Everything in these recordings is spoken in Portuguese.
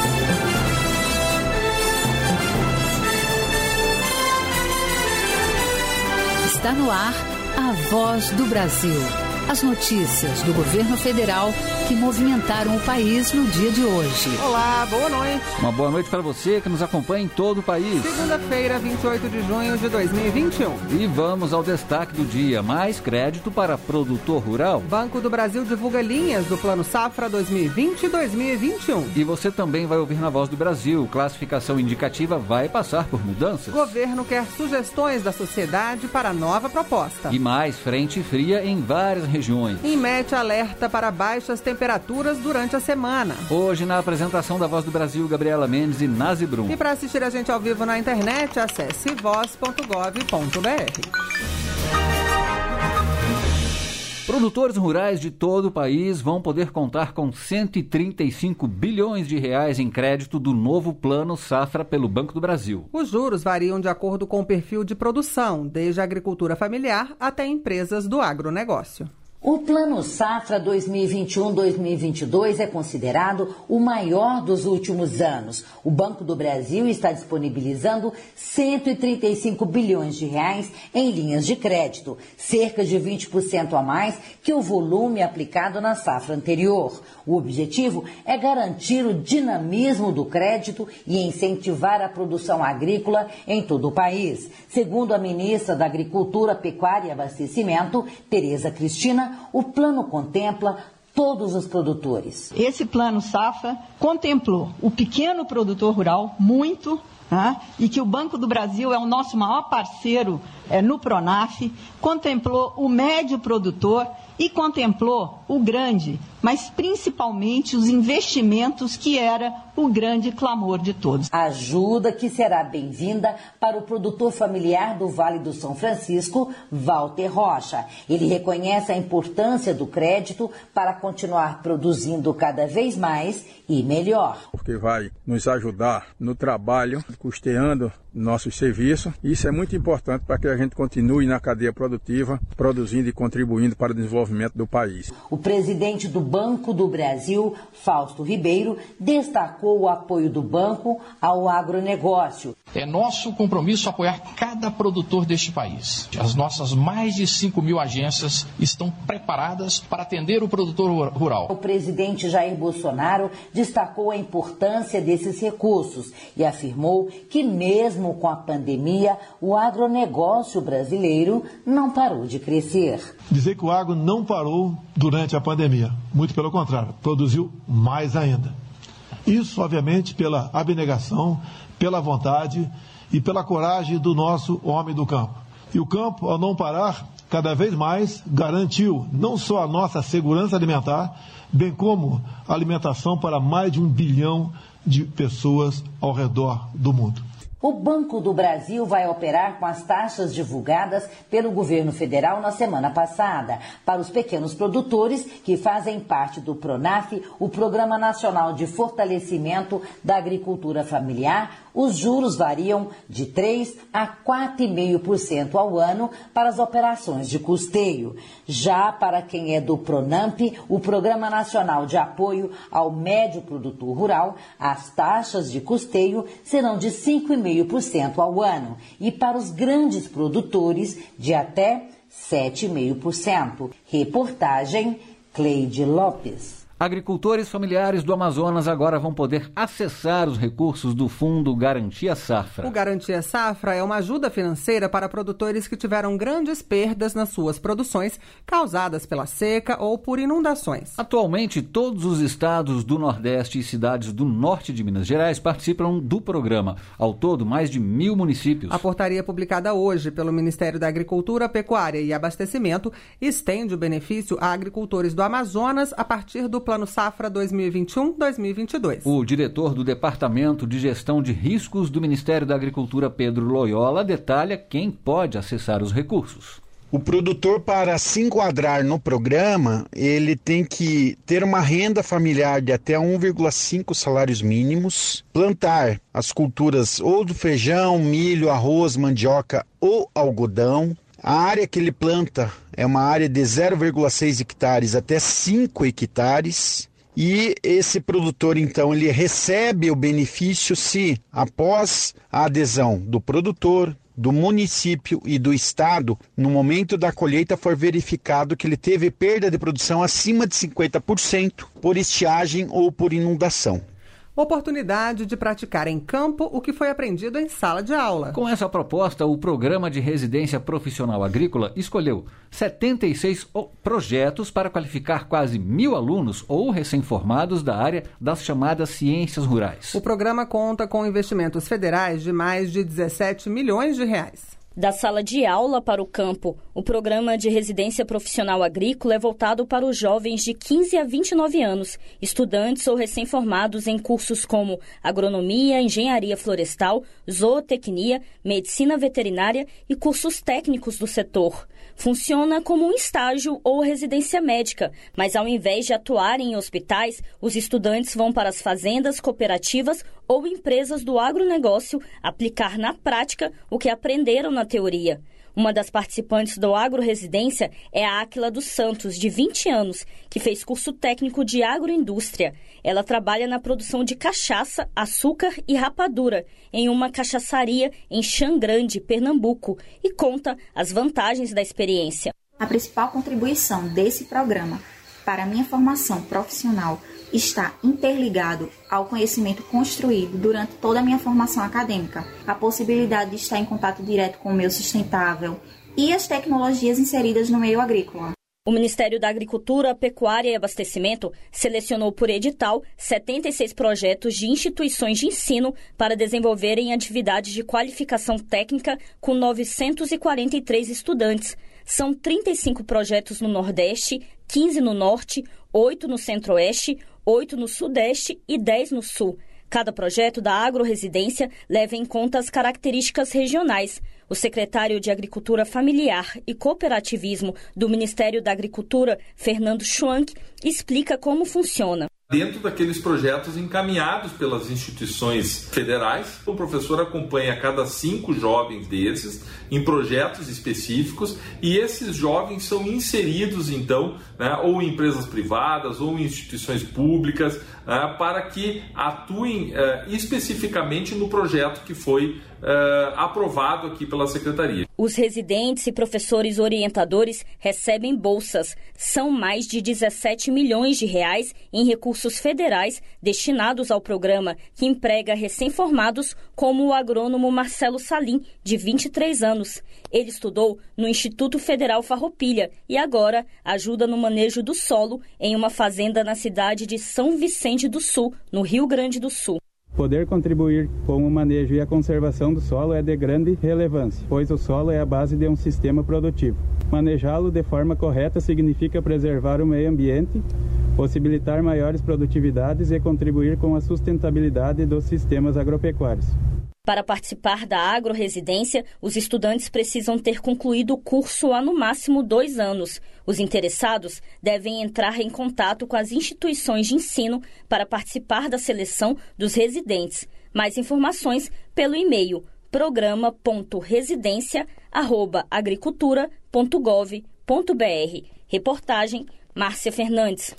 Está no ar a Voz do Brasil. As notícias do governo federal que movimentaram o país no dia de hoje. Olá, boa noite. Uma boa noite para você que nos acompanha em todo o país. Segunda-feira, 28 de junho de 2021. E vamos ao destaque do dia. Mais crédito para produtor rural. Banco do Brasil divulga linhas do Plano Safra 2020 e 2021. E você também vai ouvir na Voz do Brasil. Classificação indicativa vai passar por mudanças. Governo quer sugestões da sociedade para a nova proposta. E mais frente fria em várias regiões. INMET alerta para baixas temperaturas durante a semana. Hoje, na apresentação da Voz do Brasil, Gabriela Mendes e Nazi Brum. E para assistir a gente ao vivo na internet, acesse voz.gov.br. Produtores rurais de todo o país vão poder contar com 135 bilhões de reais em crédito do novo Plano Safra pelo Banco do Brasil. Os juros variam de acordo com o perfil de produção, desde a agricultura familiar até empresas do agronegócio. O Plano Safra 2021-2022 é considerado o maior dos últimos anos. O Banco do Brasil está disponibilizando 135 bilhões de reais em linhas de crédito, cerca de 20% a mais que o volume aplicado na safra anterior. O objetivo é garantir o dinamismo do crédito e incentivar a produção agrícola em todo o país. Segundo a ministra da Agricultura, Pecuária e Abastecimento, Tereza Cristina, o plano contempla todos os produtores. Esse Plano Safra contemplou o pequeno produtor rural muito, e que o Banco do Brasil é o nosso maior parceiro no Pronaf, contemplou o médio produtor e contemplou o grande, mas principalmente os investimentos, que era o grande clamor de todos. Ajuda que será bem-vinda para o produtor familiar do Vale do São Francisco, Walter Rocha. Ele reconhece a importância do crédito para continuar produzindo cada vez mais e melhor. Porque vai nos ajudar no trabalho, custeando nossos serviços. Isso é muito importante para que a gente continue na cadeia produtiva, produzindo e contribuindo para o desenvolvimento do país. O presidente do Banco do Brasil, Fausto Ribeiro, destacou o apoio do banco ao agronegócio. É nosso compromisso apoiar cada produtor deste país. As nossas mais de 5 mil agências estão preparadas para atender o produtor rural. O presidente Jair Bolsonaro destacou a importância desses recursos e afirmou que mesmo com a pandemia, o agronegócio brasileiro não parou de crescer. Dizer que o agro não parou durante a pandemia, muito pelo contrário, produziu mais ainda. Isso, obviamente, pela abnegação, pela vontade e pela coragem do nosso homem do campo. E o campo, ao não parar, cada vez mais garantiu não só a nossa segurança alimentar, bem como a alimentação para mais de 1 bilhão de pessoas ao redor do mundo. O Banco do Brasil vai operar com as taxas divulgadas pelo governo federal na semana passada. Para os pequenos produtores que fazem parte do Pronaf, o Programa Nacional de Fortalecimento da Agricultura Familiar, os juros variam de 3% a 4,5% ao ano para as operações de custeio. Já para quem é do Pronamp, o Programa Nacional de Apoio ao Médio Produtor Rural, as taxas de custeio serão de 5,5% ao ano e para os grandes produtores de até 7,5%. Reportagem Cleide Lopes. Agricultores familiares do Amazonas agora vão poder acessar os recursos do Fundo Garantia Safra. O Garantia Safra é uma ajuda financeira para produtores que tiveram grandes perdas nas suas produções causadas pela seca ou por inundações. Atualmente, todos os estados do Nordeste e cidades do Norte de Minas Gerais participam do programa. Ao todo, mais de 1.000 municípios. A portaria publicada hoje pelo Ministério da Agricultura, Pecuária e Abastecimento estende o benefício a agricultores do Amazonas a partir do Plano Safra 2021-2022. O diretor do Departamento de Gestão de Riscos do Ministério da Agricultura, Pedro Loyola, detalha quem pode acessar os recursos. O produtor, para se enquadrar no programa, ele tem que ter uma renda familiar de até 1,5 salários mínimos, plantar as culturas ou do feijão, milho, arroz, mandioca ou algodão. A área que ele planta é uma área de 0,6 hectares até 5 hectares e esse produtor, então, ele recebe o benefício se, após a adesão do produtor, do município e do estado, no momento da colheita for verificado que ele teve perda de produção acima de 50% por estiagem ou por inundação. Oportunidade de praticar em campo o que foi aprendido em sala de aula. Com essa proposta, o Programa de Residência Profissional Agrícola escolheu 76 projetos para qualificar quase 1.000 alunos ou recém-formados da área das chamadas ciências rurais. O programa conta com investimentos federais de mais de 17 milhões de reais. Da sala de aula para o campo, o Programa de Residência Profissional Agrícola é voltado para os jovens de 15 a 29 anos, estudantes ou recém-formados em cursos como agronomia, engenharia florestal, zootecnia, medicina veterinária e cursos técnicos do setor. Funciona como um estágio ou residência médica, mas ao invés de atuarem em hospitais, os estudantes vão para as fazendas, cooperativas ou empresas do agronegócio aplicar na prática o que aprenderam na teoria. Uma das participantes do Agroresidência é a Áquila dos Santos, de 20 anos, que fez curso técnico de agroindústria. Ela trabalha na produção de cachaça, açúcar e rapadura em uma cachaçaria em Xangrande, Pernambuco, e conta as vantagens da experiência. A principal contribuição desse programa para a minha formação profissional está interligado ao conhecimento construído durante toda a minha formação acadêmica, a possibilidade de estar em contato direto com o meio sustentável e as tecnologias inseridas no meio agrícola. O Ministério da Agricultura, Pecuária e Abastecimento selecionou por edital 76 projetos de instituições de ensino para desenvolverem atividades de qualificação técnica com 943 estudantes. São 35 projetos no Nordeste, 15 no Norte, 8 no Centro-Oeste, 8 no Sudeste e 10 no Sul. Cada projeto da Agroresidência leva em conta as características regionais. O secretário de Agricultura Familiar e Cooperativismo do Ministério da Agricultura, Fernando Schwank, explica como funciona. Dentro daqueles projetos encaminhados pelas instituições federais, o professor acompanha cada 5 jovens desses em projetos específicos e esses jovens são inseridos, então, ou em empresas privadas ou em instituições públicas para que atuem especificamente no projeto que foi aprovado aqui pela Secretaria. Os residentes e professores orientadores recebem bolsas. São mais de 17 milhões de reais em recursos federais destinados ao programa, que emprega recém-formados como o agrônomo Marcelo Salim, de 23 anos. Ele estudou no Instituto Federal Farroupilha e agora ajuda no manejo do solo em uma fazenda na cidade de São Vicente do Sul, no Rio Grande do Sul. Poder contribuir com o manejo e a conservação do solo é de grande relevância, pois o solo é a base de um sistema produtivo. Manejá-lo de forma correta significa preservar o meio ambiente, possibilitar maiores produtividades e contribuir com a sustentabilidade dos sistemas agropecuários. Para participar da agroresidência, os estudantes precisam ter concluído o curso há no máximo 2 anos. Os interessados devem entrar em contato com as instituições de ensino para participar da seleção dos residentes. Mais informações pelo e-mail programa.residência@agricultura.gov.br. Reportagem Márcia Fernandes.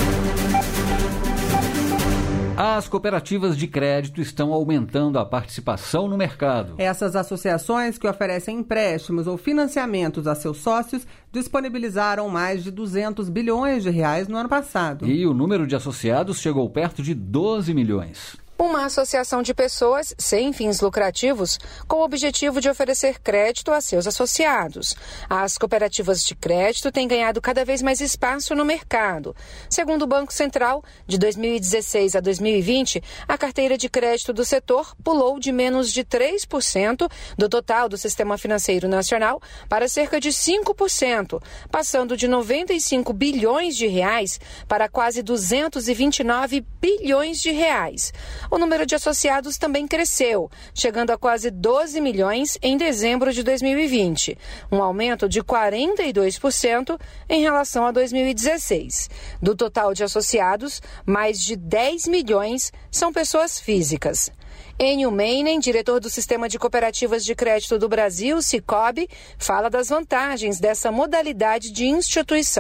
As cooperativas de crédito estão aumentando a participação no mercado. Essas associações que oferecem empréstimos ou financiamentos a seus sócios disponibilizaram mais de 200 bilhões de reais no ano passado. E o número de associados chegou perto de 12 milhões. Uma associação de pessoas sem fins lucrativos com o objetivo de oferecer crédito a seus associados. As cooperativas de crédito têm ganhado cada vez mais espaço no mercado. Segundo o Banco Central, de 2016 a 2020, a carteira de crédito do setor pulou de menos de 3% do total do sistema financeiro nacional para cerca de 5%, passando de 95 bilhões de reais para quase 229 bilhões de reais. O número de associados também cresceu, chegando a quase 12 milhões em dezembro de 2020, um aumento de 42% em relação a 2016. Do total de associados, mais de 10 milhões são pessoas físicas. Enio Meinen, diretor do Sistema de Cooperativas de Crédito do Brasil, Sicob, fala das vantagens dessa modalidade de instituição.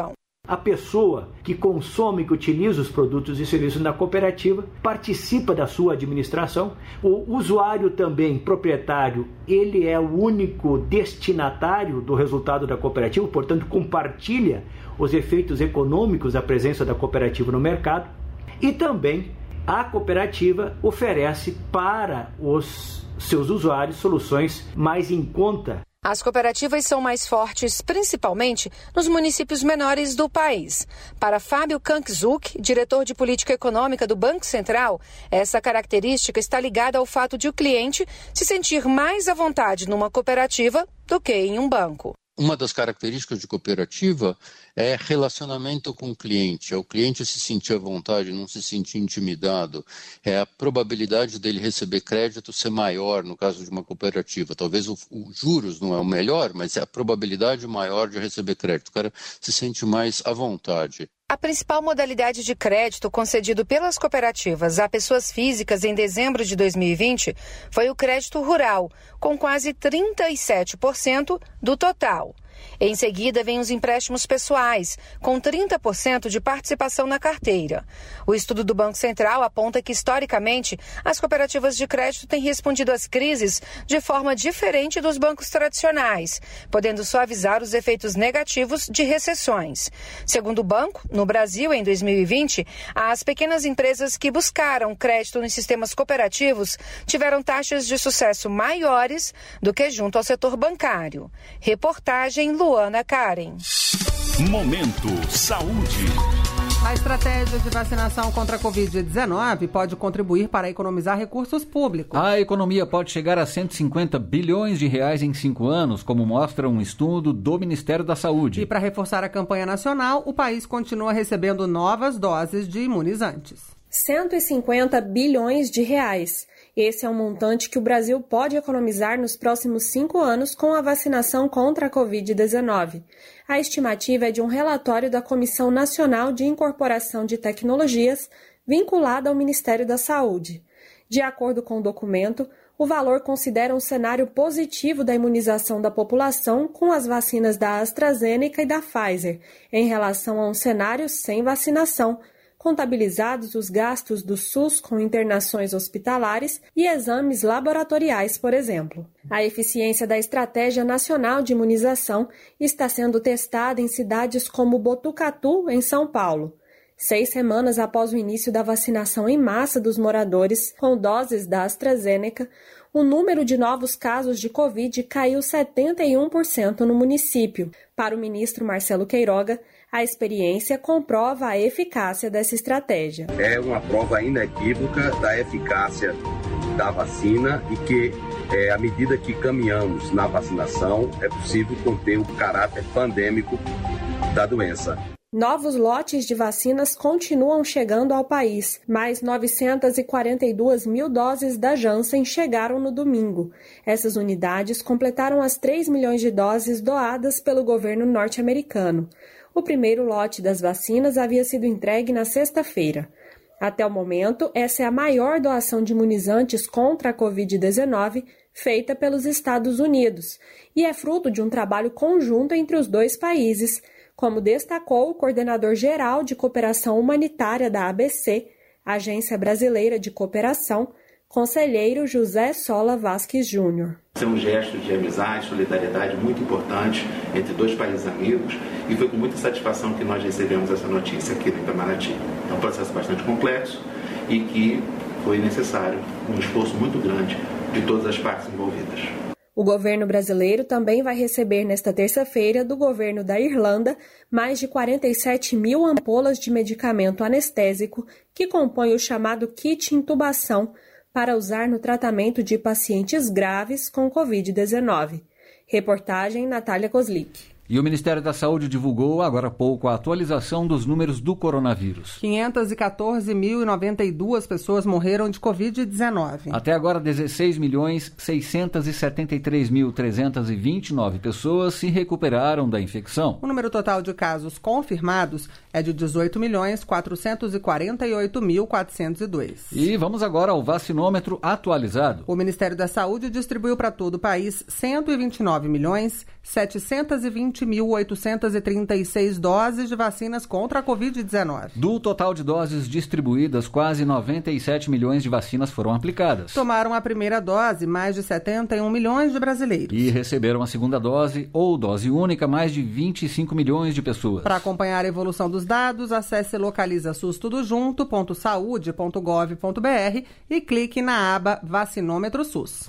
A pessoa que consome, que utiliza os produtos e serviços da cooperativa, participa da sua administração. O usuário também, proprietário, ele é o único destinatário do resultado da cooperativa, portanto, compartilha os efeitos econômicos da presença da cooperativa no mercado. E também a cooperativa oferece para os seus usuários soluções mais em conta. As cooperativas são mais fortes, principalmente nos municípios menores do país. Para Fábio Kankzuk, diretor de política econômica do Banco Central, essa característica está ligada ao fato de o cliente se sentir mais à vontade numa cooperativa do que em um banco. Uma das características de cooperativa é relacionamento com o cliente. É o cliente se sentir à vontade, não se sentir intimidado. É a probabilidade dele receber crédito ser maior no caso de uma cooperativa. Talvez o juros não é o melhor, mas é a probabilidade maior de receber crédito. O cara se sente mais à vontade. A principal modalidade de crédito concedido pelas cooperativas a pessoas físicas em dezembro de 2020 foi o crédito rural, com quase 37% do total. Em seguida, vêm os empréstimos pessoais, com 30% de participação na carteira. O estudo do Banco Central aponta que, historicamente, as cooperativas de crédito têm respondido às crises de forma diferente dos bancos tradicionais, podendo suavizar os efeitos negativos de recessões. Segundo o banco, no Brasil, em 2020, as pequenas empresas que buscaram crédito nos sistemas cooperativos tiveram taxas de sucesso maiores do que junto ao setor bancário. Reportagem Luana Karen. Momento Saúde. A estratégia de vacinação contra a Covid-19 pode contribuir para economizar recursos públicos. A economia pode chegar a 150 bilhões de reais em 5 anos, como mostra um estudo do Ministério da Saúde. E para reforçar a campanha nacional, o país continua recebendo novas doses de imunizantes. 150 bilhões de reais. Esse é um montante que o Brasil pode economizar nos próximos 5 anos com a vacinação contra a Covid-19. A estimativa é de um relatório da Comissão Nacional de Incorporação de Tecnologias, vinculada ao Ministério da Saúde. De acordo com o documento, o valor considera um cenário positivo da imunização da população com as vacinas da AstraZeneca e da Pfizer, em relação a um cenário sem vacinação, contabilizados os gastos do SUS com internações hospitalares e exames laboratoriais, por exemplo. A eficiência da Estratégia Nacional de Imunização está sendo testada em cidades como Botucatu, em São Paulo. 6 semanas após o início da vacinação em massa dos moradores com doses da AstraZeneca, o número de novos casos de Covid caiu 71% no município. Para o ministro Marcelo Queiroga, a experiência comprova a eficácia dessa estratégia. É uma prova inequívoca da eficácia da vacina e que, à medida que caminhamos na vacinação, é possível conter o caráter pandêmico da doença. Novos lotes de vacinas continuam chegando ao país. Mais 942 mil doses da Janssen chegaram no domingo. Essas unidades completaram as 3 milhões de doses doadas pelo governo norte-americano. O primeiro lote das vacinas havia sido entregue na sexta-feira. Até o momento, essa é a maior doação de imunizantes contra a Covid-19 feita pelos Estados Unidos e é fruto de um trabalho conjunto entre os dois países, como destacou o coordenador-geral de cooperação humanitária da ABC, Agência Brasileira de Cooperação, conselheiro José Sola Vasques Júnior. É um gesto de amizade, solidariedade muito importante entre dois países amigos e foi com muita satisfação que nós recebemos essa notícia aqui no Itamaraty. É um processo bastante complexo e que foi necessário um esforço muito grande de todas as partes envolvidas. O governo brasileiro também vai receber nesta terça-feira do governo da Irlanda mais de 47 mil ampolas de medicamento anestésico que compõe o chamado kit intubação para usar no tratamento de pacientes graves com Covid-19. Reportagem Natália Kozlik. E o Ministério da Saúde divulgou agora há pouco a atualização dos números do coronavírus. 514.092 pessoas morreram de Covid-19. Até agora, 16.673.329 pessoas se recuperaram da infecção. O número total de casos confirmados é de 18.448.402. E vamos agora ao vacinômetro atualizado. O Ministério da Saúde distribuiu para todo o país 129.720.000 20.836 doses de vacinas contra a Covid-19. Do total de doses distribuídas, quase 97 milhões de vacinas foram aplicadas. Tomaram a primeira dose mais de 71 milhões de brasileiros. E receberam a segunda dose ou dose única mais de 25 milhões de pessoas. Para acompanhar a evolução dos dados, acesse localizasustudojunto.saude.gov.br e clique na aba Vacinômetro SUS.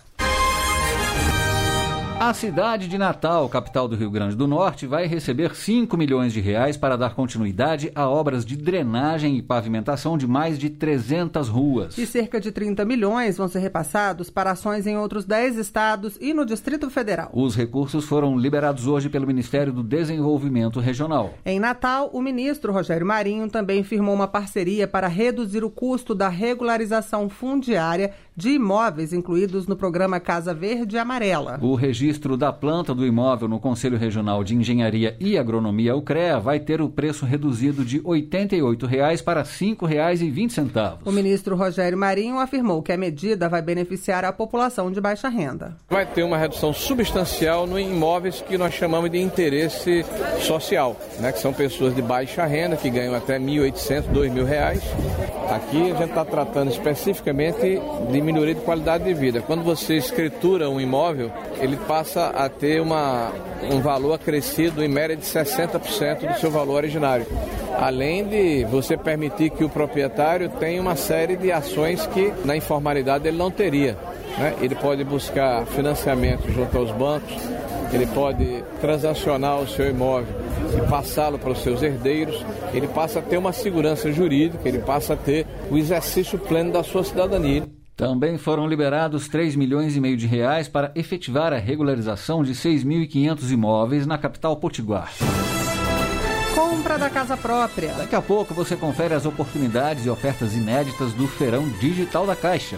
A cidade de Natal, capital do Rio Grande do Norte, vai receber R$5 milhões para dar continuidade a obras de drenagem e pavimentação de mais de 300 ruas. E cerca de 30 milhões vão ser repassados para ações em outros 10 estados e no Distrito Federal. Os recursos foram liberados hoje pelo Ministério do Desenvolvimento Regional. Em Natal, o ministro Rogério Marinho também firmou uma parceria para reduzir o custo da regularização fundiária de imóveis incluídos no programa Casa Verde e Amarela. O registro da planta do imóvel no Conselho Regional de Engenharia e Agronomia, o CREA, vai ter o preço reduzido de R$ 88,00 para R$ 5,20. O ministro Rogério Marinho afirmou que a medida vai beneficiar a população de baixa renda. Vai ter uma redução substancial no imóveis que nós chamamos de interesse social, né? Que são pessoas de baixa renda, que ganham até R$ 1.800, R$ 2.000. Aqui a gente está tratando especificamente de melhoria de qualidade de vida. Quando você escritura um imóvel, ele passa a ter um valor acrescido em média de 60% do seu valor originário. Além de você permitir que o proprietário tenha uma série de ações que na informalidade ele não teria, né? Ele pode buscar financiamento junto aos bancos, ele pode transacionar o seu imóvel e passá-lo para os seus herdeiros, ele passa a ter uma segurança jurídica, ele passa a ter o exercício pleno da sua cidadania. Também foram liberados R$3,5 milhões para efetivar a regularização de 6.500 imóveis na capital potiguar. Compra da casa própria. Daqui a pouco você confere as oportunidades e ofertas inéditas do Feirão Digital da Caixa.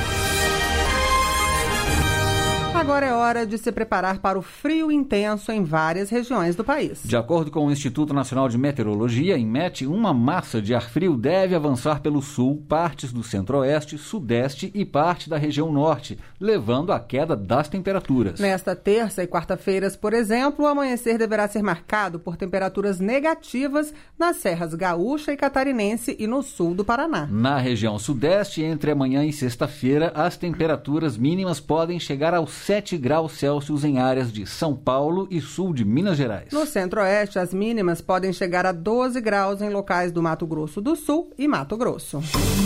Agora é hora de se preparar para o frio intenso em várias regiões do país. De acordo com o Instituto Nacional de Meteorologia, INMET, uma massa de ar frio deve avançar pelo sul, partes do centro-oeste, sudeste e parte da região norte, levando à queda das temperaturas. Nesta terça e quarta-feiras, por exemplo, o amanhecer deverá ser marcado por temperaturas negativas nas serras gaúcha e catarinense e no sul do Paraná. Na região sudeste, entre amanhã e sexta-feira, as temperaturas mínimas podem chegar aos 7 graus Celsius em áreas de São Paulo e sul de Minas Gerais. No centro-oeste, as mínimas podem chegar a 12 graus em locais do Mato Grosso do Sul e Mato Grosso.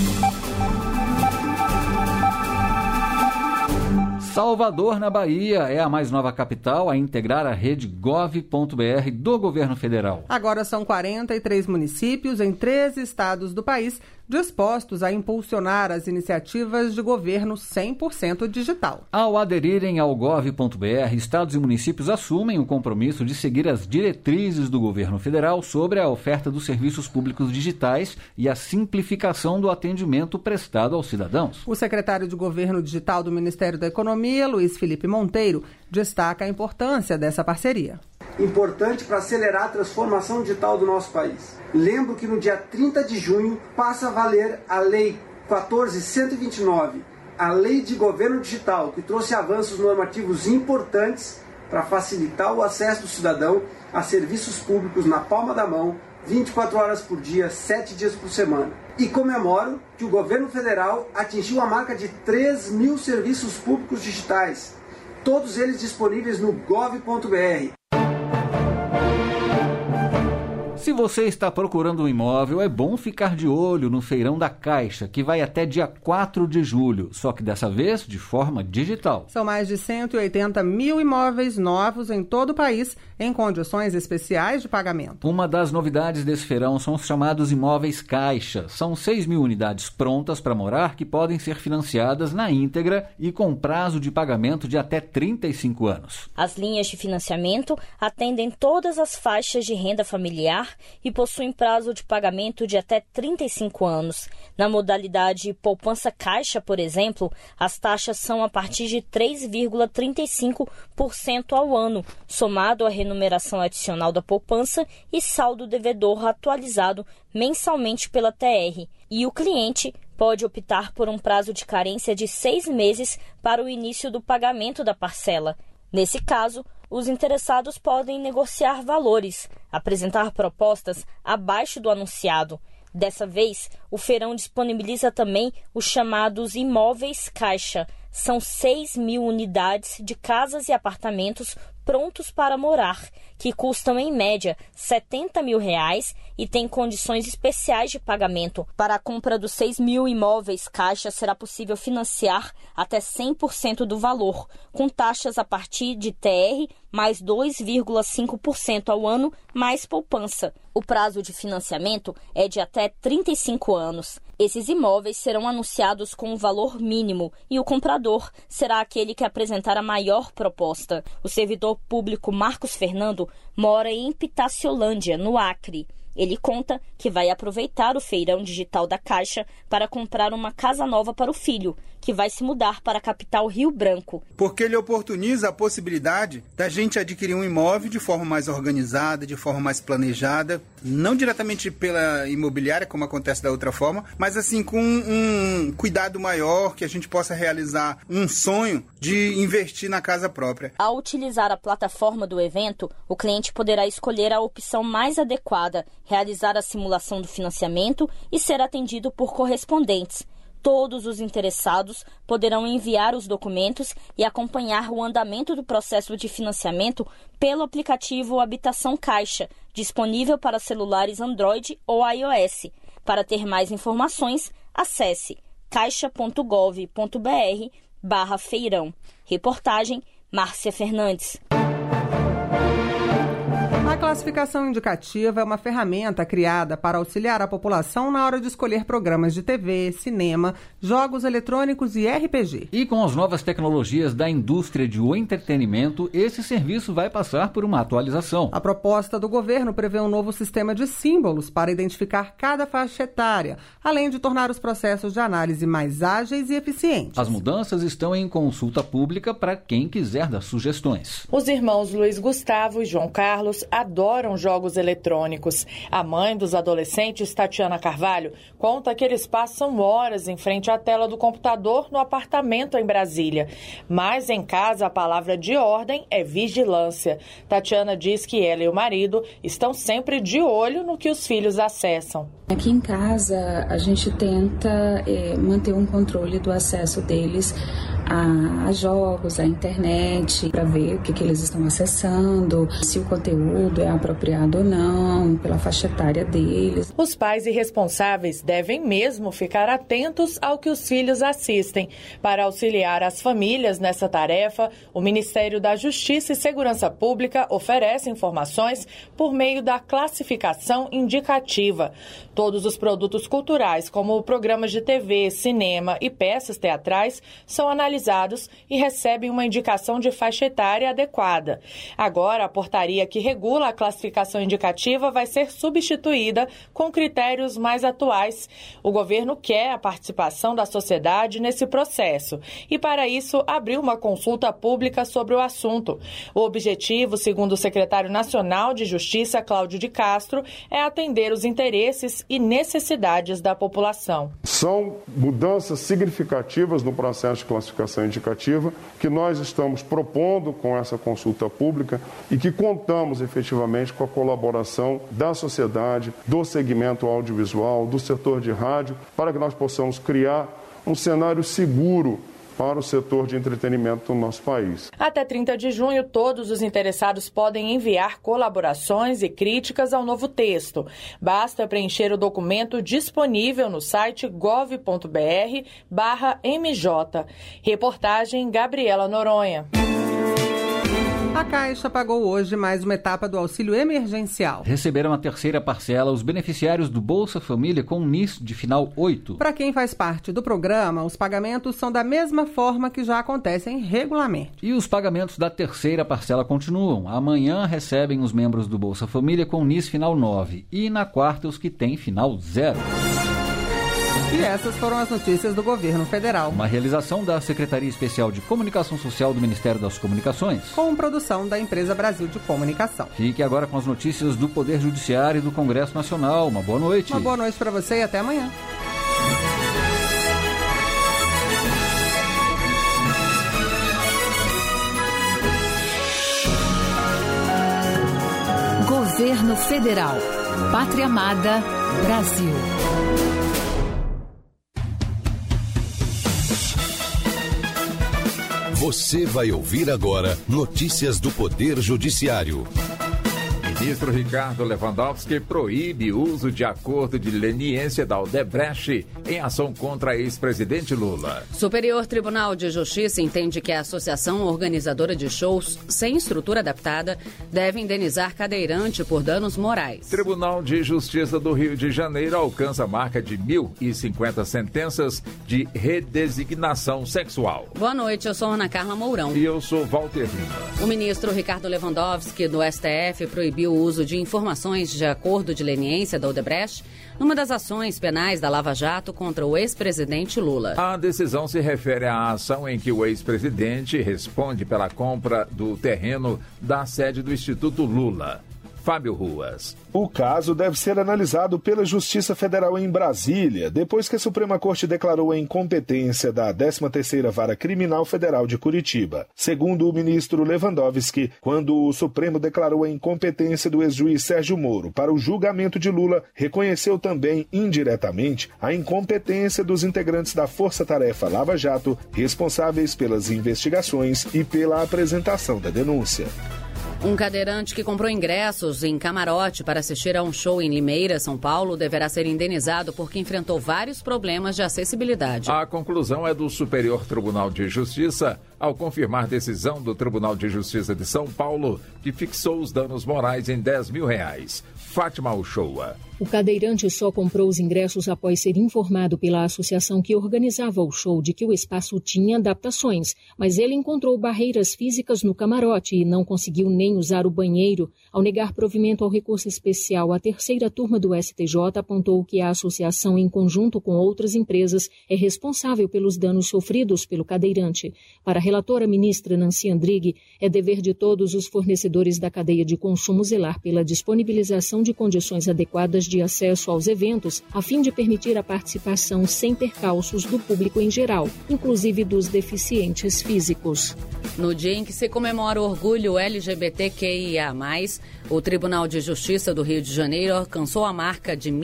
Salvador, na Bahia, é a mais nova capital a integrar a rede Gov.br do governo federal. Agora são 43 municípios em 13 estados do país dispostos a impulsionar as iniciativas de governo 100% digital. Ao aderirem ao Gov.br, estados e municípios assumem o compromisso de seguir as diretrizes do governo federal sobre a oferta dos serviços públicos digitais e a simplificação do atendimento prestado aos cidadãos. O secretário de Governo Digital do Ministério da Economia, Luiz Felipe Monteiro, destaca a importância dessa parceria. Importante para acelerar a transformação digital do nosso país. Lembro que no dia 30 de junho passa a valer a Lei 14.129, a Lei de Governo Digital, que trouxe avanços normativos importantes para facilitar o acesso do cidadão a serviços públicos na palma da mão, 24 horas por dia, 7 dias por semana. E comemoro que o governo federal atingiu a marca de 3.000 serviços públicos digitais, todos eles disponíveis no gov.br. Se você está procurando um imóvel, é bom ficar de olho no Feirão da Caixa, que vai até dia 4 de julho, só que dessa vez de forma digital. São mais de 180 mil imóveis novos em todo o país, em condições especiais de pagamento. Uma das novidades desse feirão são os chamados imóveis Caixa. São 6.000 unidades prontas para morar que podem ser financiadas na íntegra e com prazo de pagamento de até 35 anos. As linhas de financiamento atendem todas as faixas de renda familiar e possuem prazo de pagamento de até 35 anos. Na modalidade poupança caixa, por exemplo, as taxas são a partir de 3,35% ao ano, somado à remuneração adicional da poupança e saldo devedor atualizado mensalmente pela TR. E o cliente pode optar por um prazo de carência de 6 meses para o início do pagamento da parcela. Nesse caso, os interessados podem negociar valores, apresentar propostas abaixo do anunciado. Dessa vez, o feirão disponibiliza também os chamados imóveis caixa. São 6.000 unidades de casas e apartamentos prontos para morar, que custam em média R$70 mil e têm condições especiais de pagamento. Para a compra dos 6.000 imóveis caixa, será possível financiar até 100% do valor, com taxas a partir de TR mais 2,5% ao ano, mais poupança. O prazo de financiamento é de até 35 anos. Esses imóveis serão anunciados com um valor mínimo e o comprador será aquele que apresentar a maior proposta. O servidor público Marcos Fernando mora em Pitaciolândia, no Acre. Ele conta que vai aproveitar o feirão digital da Caixa para comprar uma casa nova para o filho, que vai se mudar para a capital Rio Branco. Porque ele oportuniza a possibilidade da gente adquirir um imóvel de forma mais organizada, de forma mais planejada, não diretamente pela imobiliária, como acontece da outra forma, mas assim com um cuidado maior, que a gente possa realizar um sonho de investir na casa própria. Ao utilizar a plataforma do evento, o cliente poderá escolher a opção mais adequada, realizar a simulação do financiamento e ser atendido por correspondentes. Todos os interessados poderão enviar os documentos e acompanhar o andamento do processo de financiamento pelo aplicativo Habitação Caixa, disponível para celulares Android ou iOS. Para ter mais informações, acesse caixa.gov.br/feirão. Reportagem Márcia Fernandes. A classificação indicativa é uma ferramenta criada para auxiliar a população na hora de escolher programas de TV, cinema, jogos eletrônicos e RPG. E com as novas tecnologias da indústria do entretenimento, esse serviço vai passar por uma atualização. A proposta do governo prevê um novo sistema de símbolos para identificar cada faixa etária, além de tornar os processos de análise mais ágeis e eficientes. As mudanças estão em consulta pública para quem quiser dar sugestões. Os irmãos Luiz Gustavo e João Carlos adoram jogos eletrônicos. A mãe dos adolescentes, Tatiana Carvalho, conta que eles passam horas em frente à tela do computador no apartamento em Brasília. Mas em casa a palavra de ordem é vigilância. Tatiana diz que ela e o marido estão sempre de olho no que os filhos acessam. Aqui em casa a gente tenta manter um controle do acesso deles a jogos, à internet, para ver o que eles estão acessando, se o conteúdo é apropriado ou não, pela faixa etária deles. Os pais e responsáveis devem mesmo ficar atentos ao que os filhos assistem. Para auxiliar as famílias nessa tarefa, o Ministério da Justiça e Segurança Pública oferece informações por meio da classificação indicativa. Todos os produtos culturais, como programas de TV, cinema e peças teatrais, são analisados e recebem uma indicação de faixa etária adequada. Agora, a portaria que regula a classificação indicativa vai ser substituída com critérios mais atuais. O governo quer a participação da sociedade nesse processo e, para isso, abriu uma consulta pública sobre o assunto. O objetivo, segundo o secretário nacional de Justiça, Cláudio de Castro, é atender os interesses e necessidades da população. São mudanças significativas no processo de classificação indicativa que nós estamos propondo com essa consulta pública e que contamos efetivamente com a colaboração da sociedade, do segmento audiovisual, do setor de rádio, para que nós possamos criar um cenário seguro para o setor de entretenimento do nosso país. Até 30 de junho, todos os interessados podem enviar colaborações e críticas ao novo texto. Basta preencher o documento disponível no site gov.br/MJ. Reportagem Gabriela Noronha. A Caixa pagou hoje mais uma etapa do auxílio emergencial. Receberam a terceira parcela os beneficiários do Bolsa Família com NIS de final 8. Para quem faz parte do programa, os pagamentos são da mesma forma que já acontecem regularmente. E os pagamentos da terceira parcela continuam. Amanhã recebem os membros do Bolsa Família com NIS final 9 e na quarta os que têm final 0. E essas foram as notícias do governo federal. Uma realização da Secretaria Especial de Comunicação Social do Ministério das Comunicações. Com produção da Empresa Brasil de Comunicação. Fique agora com as notícias do Poder Judiciário e do Congresso Nacional. Uma boa noite. Uma boa noite para você e até amanhã. Governo Federal. Pátria Amada, Brasil. Você vai ouvir agora notícias do Poder Judiciário. Ministro Ricardo Lewandowski proíbe o uso de acordo de leniência da Odebrecht em ação contra ex-presidente Lula. Superior Tribunal de Justiça entende que a associação organizadora de shows sem estrutura adaptada deve indenizar cadeirante por danos morais. Tribunal de Justiça do Rio de Janeiro alcança a marca de 1.050 sentenças de redesignação sexual. Boa noite, eu sou Ana Carla Mourão. E eu sou Walter Lima. O ministro Ricardo Lewandowski, do STF, proibiu o uso de informações de acordo de leniência da Odebrecht numa das ações penais da Lava Jato contra o ex-presidente Lula. A decisão se refere à ação em que o ex-presidente responde pela compra do terreno da sede do Instituto Lula. Fábio Ruas. O caso deve ser analisado pela Justiça Federal em Brasília, depois que a Suprema Corte declarou a incompetência da 13ª Vara Criminal Federal de Curitiba. Segundo o ministro Lewandowski, quando o Supremo declarou a incompetência do ex-juiz Sérgio Moro para o julgamento de Lula, reconheceu também, indiretamente, a incompetência dos integrantes da Força Tarefa Lava Jato, responsáveis pelas investigações e pela apresentação da denúncia. Um cadeirante que comprou ingressos em camarote para assistir a um show em Limeira, São Paulo, deverá ser indenizado porque enfrentou vários problemas de acessibilidade. A conclusão é do Superior Tribunal de Justiça, ao confirmar decisão do Tribunal de Justiça de São Paulo, que fixou os danos morais em R$10 mil. Fátima Uchoa. O cadeirante só comprou os ingressos após ser informado pela associação que organizava o show de que o espaço tinha adaptações, mas ele encontrou barreiras físicas no camarote e não conseguiu nem usar o banheiro. Ao negar provimento ao recurso especial, a terceira turma do STJ apontou que a associação, em conjunto com outras empresas, é responsável pelos danos sofridos pelo cadeirante. Para a relatora ministra Nancy Andrighi, é dever de todos os fornecedores da cadeia de consumo zelar pela disponibilização de condições adequadas de acesso aos eventos, a fim de permitir a participação sem percalços do público em geral, inclusive dos deficientes físicos. No dia em que se comemora o orgulho LGBTQIA+, o Tribunal de Justiça do Rio de Janeiro alcançou a marca de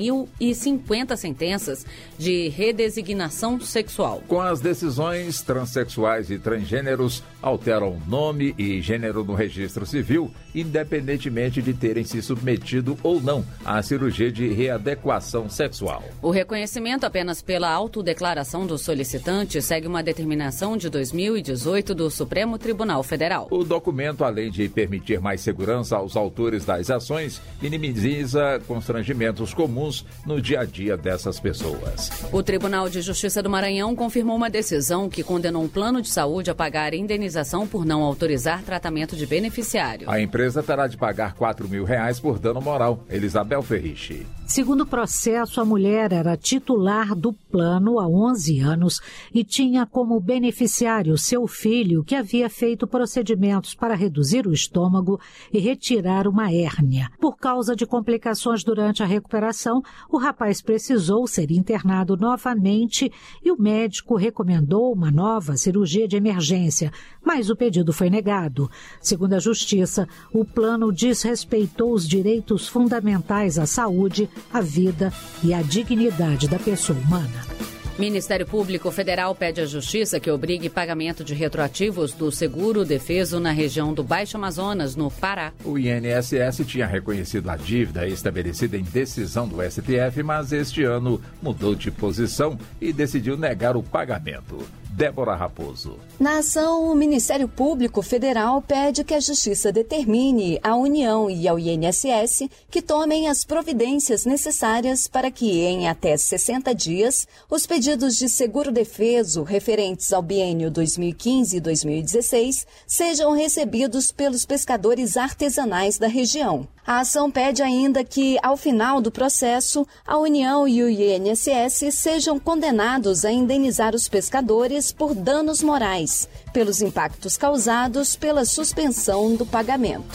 1.050 sentenças de redesignação sexual. Com as decisões, transexuais e transgêneros alteram nome e gênero no registro civil, independentemente de terem se submetido ou não à cirurgia de readequação sexual. O reconhecimento apenas pela autodeclaração do solicitante segue uma determinação de 2018 do Supremo Tribunal Federal. O documento, além de permitir mais segurança aos autores das ações, minimiza constrangimentos comuns no dia a dia dessas pessoas. O Tribunal de Justiça do Maranhão confirmou uma decisão que condenou um plano de saúde a pagar indenização por não autorizar tratamento de beneficiário. A empresa terá de pagar R$4 mil por dano moral. Elisabel Ferrichi. Segundo o processo, a mulher era titular do plano há 11 anos e tinha como beneficiário seu filho, que havia feito procedimentos para reduzir o estômago e retirar uma hérnia. Por causa de complicações durante a recuperação, o rapaz precisou ser internado novamente e o médico recomendou uma nova cirurgia de emergência, mas o pedido foi negado. Segundo a Justiça, o plano desrespeitou os direitos fundamentais à saúde, à vida e à dignidade da pessoa humana. Ministério Público Federal pede à Justiça que obrigue pagamento de retroativos do seguro defeso na região do Baixo Amazonas, no Pará. O INSS tinha reconhecido a dívida estabelecida em decisão do STF, mas este ano mudou de posição e decidiu negar o pagamento. Débora Raposo. Na ação, o Ministério Público Federal pede que a Justiça determine à União e ao INSS que tomem as providências necessárias para que, em até 60 dias, os pedidos de seguro-defeso referentes ao biênio 2015 e 2016 sejam recebidos pelos pescadores artesanais da região. A ação pede ainda que, ao final do processo, a União e o INSS sejam condenados a indenizar os pescadores por danos morais, pelos impactos causados pela suspensão do pagamento.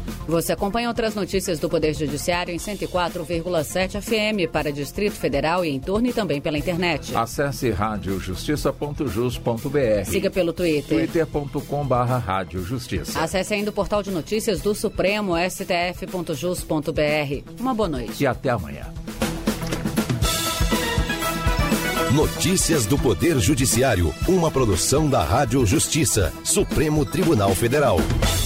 Você acompanha outras notícias do Poder Judiciário em 104,7 FM para Distrito Federal e em torno e também pela internet. Acesse radiojustiça.jus.br. Siga pelo Twitter. twitter.com/radiojustiça. Acesse ainda o portal de notícias do Supremo, stf.jus.br. Uma boa noite. E até amanhã. Notícias do Poder Judiciário, uma produção da Rádio Justiça, Supremo Tribunal Federal.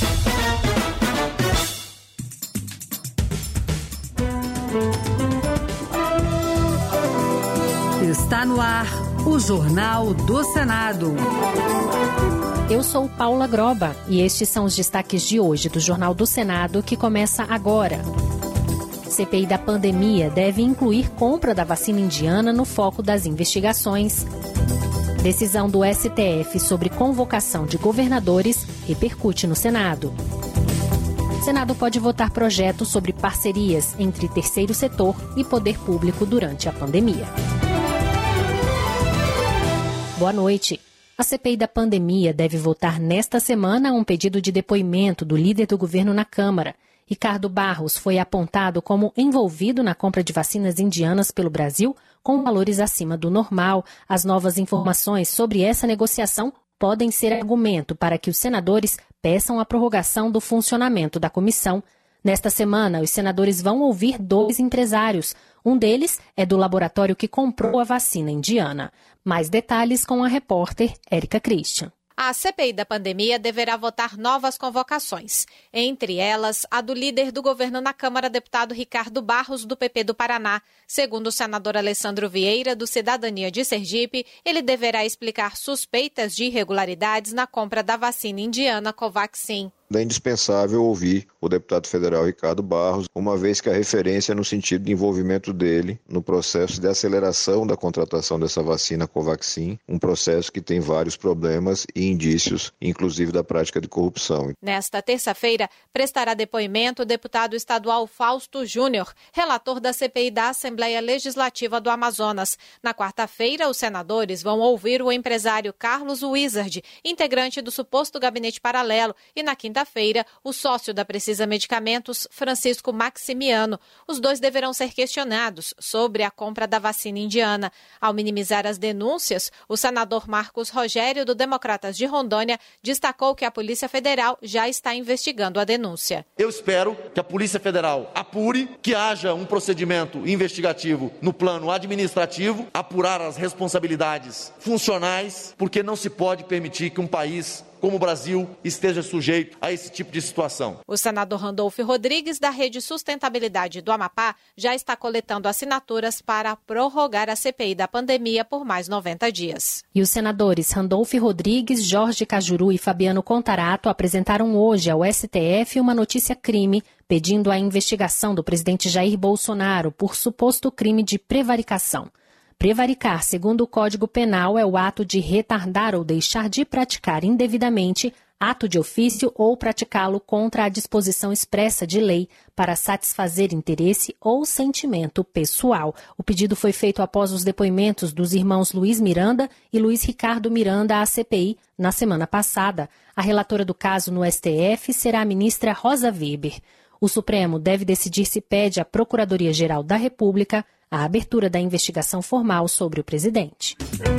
Está no ar o Jornal do Senado. Eu sou Paula Groba e estes são os destaques de hoje do Jornal do Senado que começa agora. CPI da pandemia deve incluir compra da vacina indiana no foco das investigações. Decisão do STF sobre convocação de governadores repercute no Senado. O Senado pode votar projetos sobre parcerias entre terceiro setor e poder público durante a pandemia. Boa noite. A CPI da pandemia deve votar nesta semana um pedido de depoimento do líder do governo na Câmara. Ricardo Barros foi apontado como envolvido na compra de vacinas indianas pelo Brasil com valores acima do normal. As novas informações sobre essa negociação podem ser argumento para que os senadores peçam a prorrogação do funcionamento da comissão. Nesta semana, os senadores vão ouvir 2 empresários. Um deles é do laboratório que comprou a vacina indiana. Mais detalhes com a repórter Érica Christian. A CPI da pandemia deverá votar novas convocações, entre elas a do líder do governo na Câmara, deputado Ricardo Barros, do PP do Paraná. Segundo o senador Alessandro Vieira, do Cidadania de Sergipe, ele deverá explicar suspeitas de irregularidades na compra da vacina indiana Covaxin. É indispensável ouvir o deputado federal Ricardo Barros, uma vez que a referência é no sentido de envolvimento dele no processo de aceleração da contratação dessa vacina Covaxin, um processo que tem vários problemas e indícios, inclusive da prática de corrupção. Nesta terça-feira, prestará depoimento o deputado estadual Fausto Júnior, relator da CPI da Assembleia Legislativa do Amazonas. Na quarta-feira, os senadores vão ouvir o empresário Carlos Wizard, integrante do suposto gabinete paralelo, e na quinta-feira, o sócio da Precisa Medicamentos, Francisco Maximiano. Os dois deverão ser questionados sobre a compra da vacina indiana. Ao minimizar as denúncias, o senador Marcos Rogério, do Democratas de Rondônia, destacou que a Polícia Federal já está investigando a denúncia. Eu espero que a Polícia Federal apure, que haja um procedimento investigativo no plano administrativo, apurar as responsabilidades funcionais, porque não se pode permitir que um país como o Brasil esteja sujeito a esse tipo de situação. O senador Randolfo Rodrigues, da Rede Sustentabilidade do Amapá, já está coletando assinaturas para prorrogar a CPI da pandemia por mais 90 dias. E os senadores Randolfo Rodrigues, Jorge Cajuru e Fabiano Contarato apresentaram hoje ao STF uma notícia-crime pedindo a investigação do presidente Jair Bolsonaro por suposto crime de prevaricação. Prevaricar, segundo o Código Penal, é o ato de retardar ou deixar de praticar indevidamente ato de ofício ou praticá-lo contra a disposição expressa de lei para satisfazer interesse ou sentimento pessoal. O pedido foi feito após os depoimentos dos irmãos Luiz Miranda e Luiz Ricardo Miranda à CPI na semana passada. A relatora do caso no STF será a ministra Rosa Weber. O Supremo deve decidir se pede à Procuradoria-Geral da República a abertura da investigação formal sobre o presidente.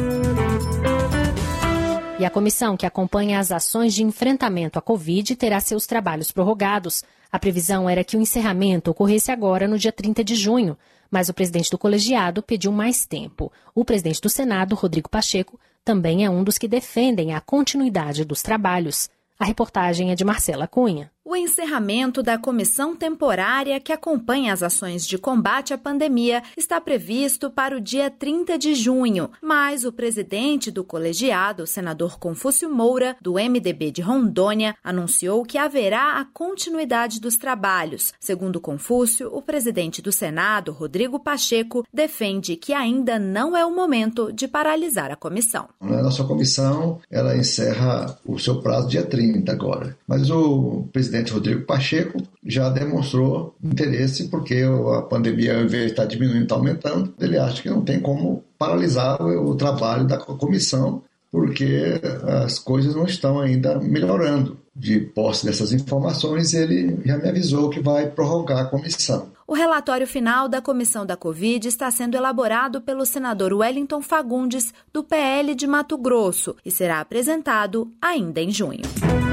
E a comissão que acompanha as ações de enfrentamento à Covid terá seus trabalhos prorrogados. A previsão era que o encerramento ocorresse agora no dia 30 de junho, mas o presidente do colegiado pediu mais tempo. O presidente do Senado, Rodrigo Pacheco, também é um dos que defendem a continuidade dos trabalhos. A reportagem é de Marcela Cunha. O encerramento da comissão temporária que acompanha as ações de combate à pandemia está previsto para o dia 30 de junho, mas o presidente do colegiado, o senador Confúcio Moura, do MDB de Rondônia, anunciou que haverá a continuidade dos trabalhos. Segundo Confúcio, o presidente do Senado, Rodrigo Pacheco, defende que ainda não é o momento de paralisar a comissão. A nossa comissão, ela encerra o seu prazo dia 30 agora, mas o presidente Rodrigo Pacheco já demonstrou interesse porque a pandemia, ao invés de estar diminuindo, está aumentando. Ele acha que não tem como paralisar o trabalho da comissão porque as coisas não estão ainda melhorando. De posse dessas informações, ele já me avisou que vai prorrogar a comissão. O relatório final da Comissão da Covid está sendo elaborado pelo senador Wellington Fagundes, do PL de Mato Grosso, e será apresentado ainda em junho.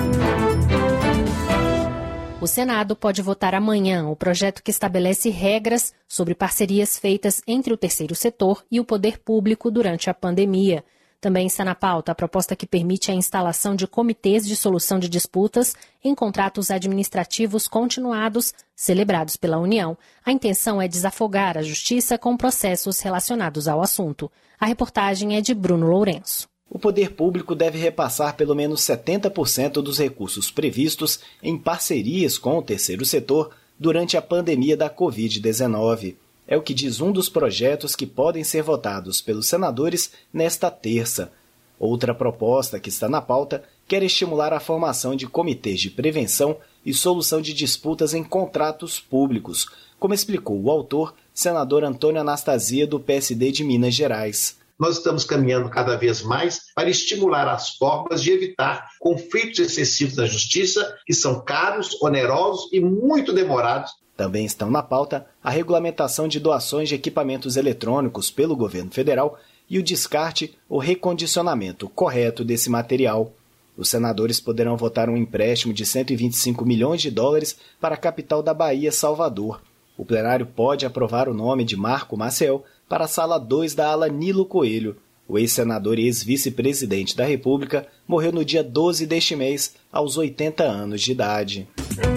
O Senado pode votar amanhã o projeto que estabelece regras sobre parcerias feitas entre o terceiro setor e o poder público durante a pandemia. Também está na pauta a proposta que permite a instalação de comitês de solução de disputas em contratos administrativos continuados celebrados pela União. A intenção é desafogar a Justiça com processos relacionados ao assunto. A reportagem é de Bruno Lourenço. O poder público deve repassar pelo menos 70% dos recursos previstos em parcerias com o terceiro setor durante a pandemia da Covid-19. É o que diz um dos projetos que podem ser votados pelos senadores nesta terça. Outra proposta que está na pauta quer estimular a formação de comitês de prevenção e solução de disputas em contratos públicos, como explicou o autor, senador Antônio Anastasia, do PSD de Minas Gerais. Nós estamos caminhando cada vez mais para estimular as formas de evitar conflitos excessivos na justiça, que são caros, onerosos e muito demorados. Também estão na pauta a regulamentação de doações de equipamentos eletrônicos pelo governo federal e o descarte ou recondicionamento correto desse material. Os senadores poderão votar um empréstimo de 125 milhões de dólares para a capital da Bahia, Salvador. O plenário pode aprovar o nome de Marco Maciel para a Sala 2 da ala Nilo Coelho. O ex-senador e ex-vice-presidente da República morreu no dia 12 deste mês, aos 80 anos de idade.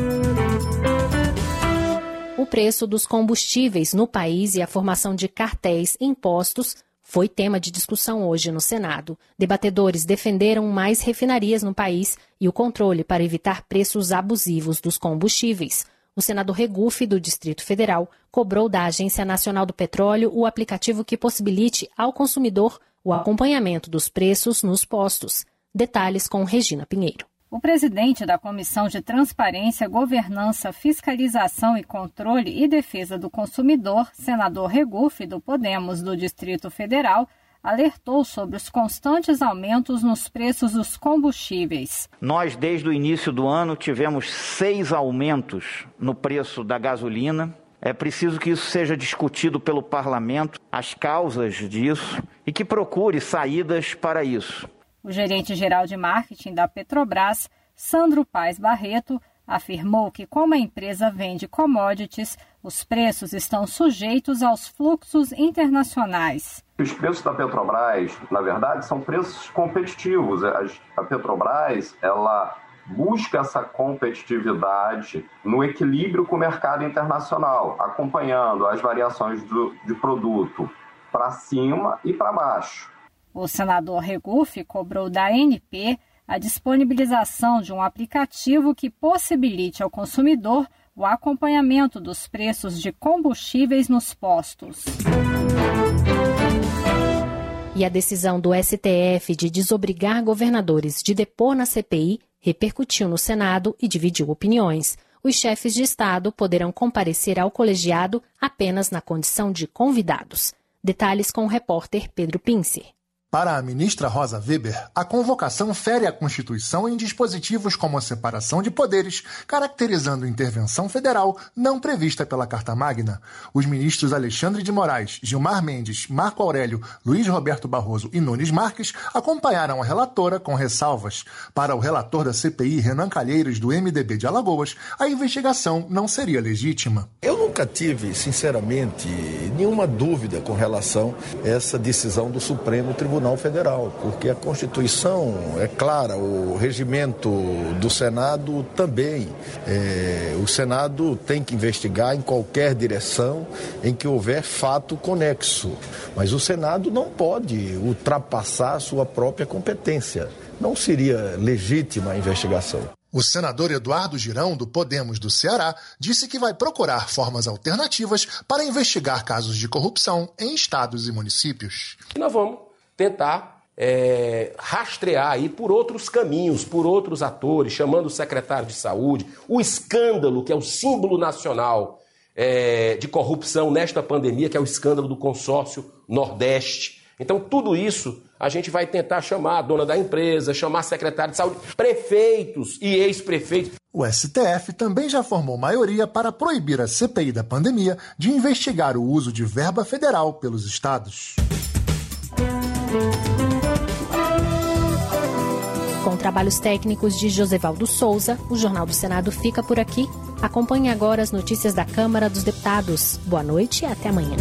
O preço dos combustíveis no país e a formação de cartéis impostos foi tema de discussão hoje no Senado. Debatedores defenderam mais refinarias no país e o controle para evitar preços abusivos dos combustíveis. O senador Regufe, do Distrito Federal, cobrou da Agência Nacional do Petróleo o aplicativo que possibilite ao consumidor o acompanhamento dos preços nos postos. Detalhes com Regina Pinheiro. O presidente da Comissão de Transparência, Governança, Fiscalização e Controle e Defesa do Consumidor, senador Regufe, do Podemos do Distrito Federal, alertou sobre os constantes aumentos nos preços dos combustíveis. Nós, desde o início do ano, tivemos 6 aumentos no preço da gasolina. É preciso que isso seja discutido pelo parlamento, as causas disso, e que procure saídas para isso. O gerente-geral de marketing da Petrobras, Sandro Paes Barreto, afirmou que, como a empresa vende commodities, os preços estão sujeitos aos fluxos internacionais. Os preços da Petrobras, na verdade, são preços competitivos. A Petrobras, ela busca essa competitividade no equilíbrio com o mercado internacional, acompanhando as variações de produto para cima e para baixo. O senador Regufe cobrou da ANP a disponibilização de um aplicativo que possibilite ao consumidor o acompanhamento dos preços de combustíveis nos postos. E a decisão do STF de desobrigar governadores de depor na CPI repercutiu no Senado e dividiu opiniões. Os chefes de Estado poderão comparecer ao colegiado apenas na condição de convidados. Detalhes com o repórter Pedro Pincer. Para a ministra Rosa Weber, a convocação fere a Constituição em dispositivos como a separação de poderes, caracterizando intervenção federal não prevista pela Carta Magna. Os ministros Alexandre de Moraes, Gilmar Mendes, Marco Aurélio, Luiz Roberto Barroso e Nunes Marques acompanharam a relatora com ressalvas. Para o relator da CPI, Renan Calheiros, do MDB de Alagoas, a investigação não seria legítima. Eu nunca tive, sinceramente, nenhuma dúvida com relação a essa decisão do Supremo Tribunal Federal, porque a Constituição é clara, o regimento do Senado também. O Senado tem que investigar em qualquer direção em que houver fato conexo, mas o Senado não pode ultrapassar sua própria competência. Não seria legítima a investigação. O senador Eduardo Girão, do Podemos do Ceará, disse que vai procurar formas alternativas para investigar casos de corrupção em estados e municípios. Nós vamos tentar rastrear aí por outros caminhos, por outros atores, chamando o secretário de saúde, o escândalo que é o símbolo nacional de corrupção nesta pandemia, que é o escândalo do consórcio Nordeste. Então, tudo isso a gente vai tentar chamar a dona da empresa, chamar secretário de saúde, prefeitos e ex-prefeitos. O STF também já formou maioria para proibir a CPI da pandemia de investigar o uso de verba federal pelos estados. Com trabalhos técnicos de Josevaldo Souza, o Jornal do Senado fica por aqui. Acompanhe agora as notícias da Câmara dos Deputados. Boa noite e até amanhã.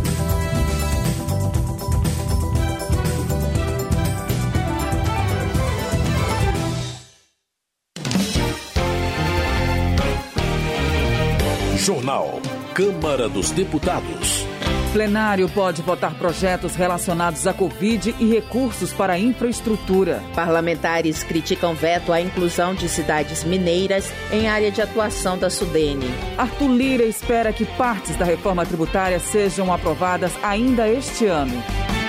Jornal Câmara dos Deputados. Plenário pode votar projetos relacionados à Covid e recursos para a infraestrutura. Parlamentares criticam veto à inclusão de cidades mineiras em área de atuação da SUDENE. Arthur Lira espera que partes da reforma tributária sejam aprovadas ainda este ano.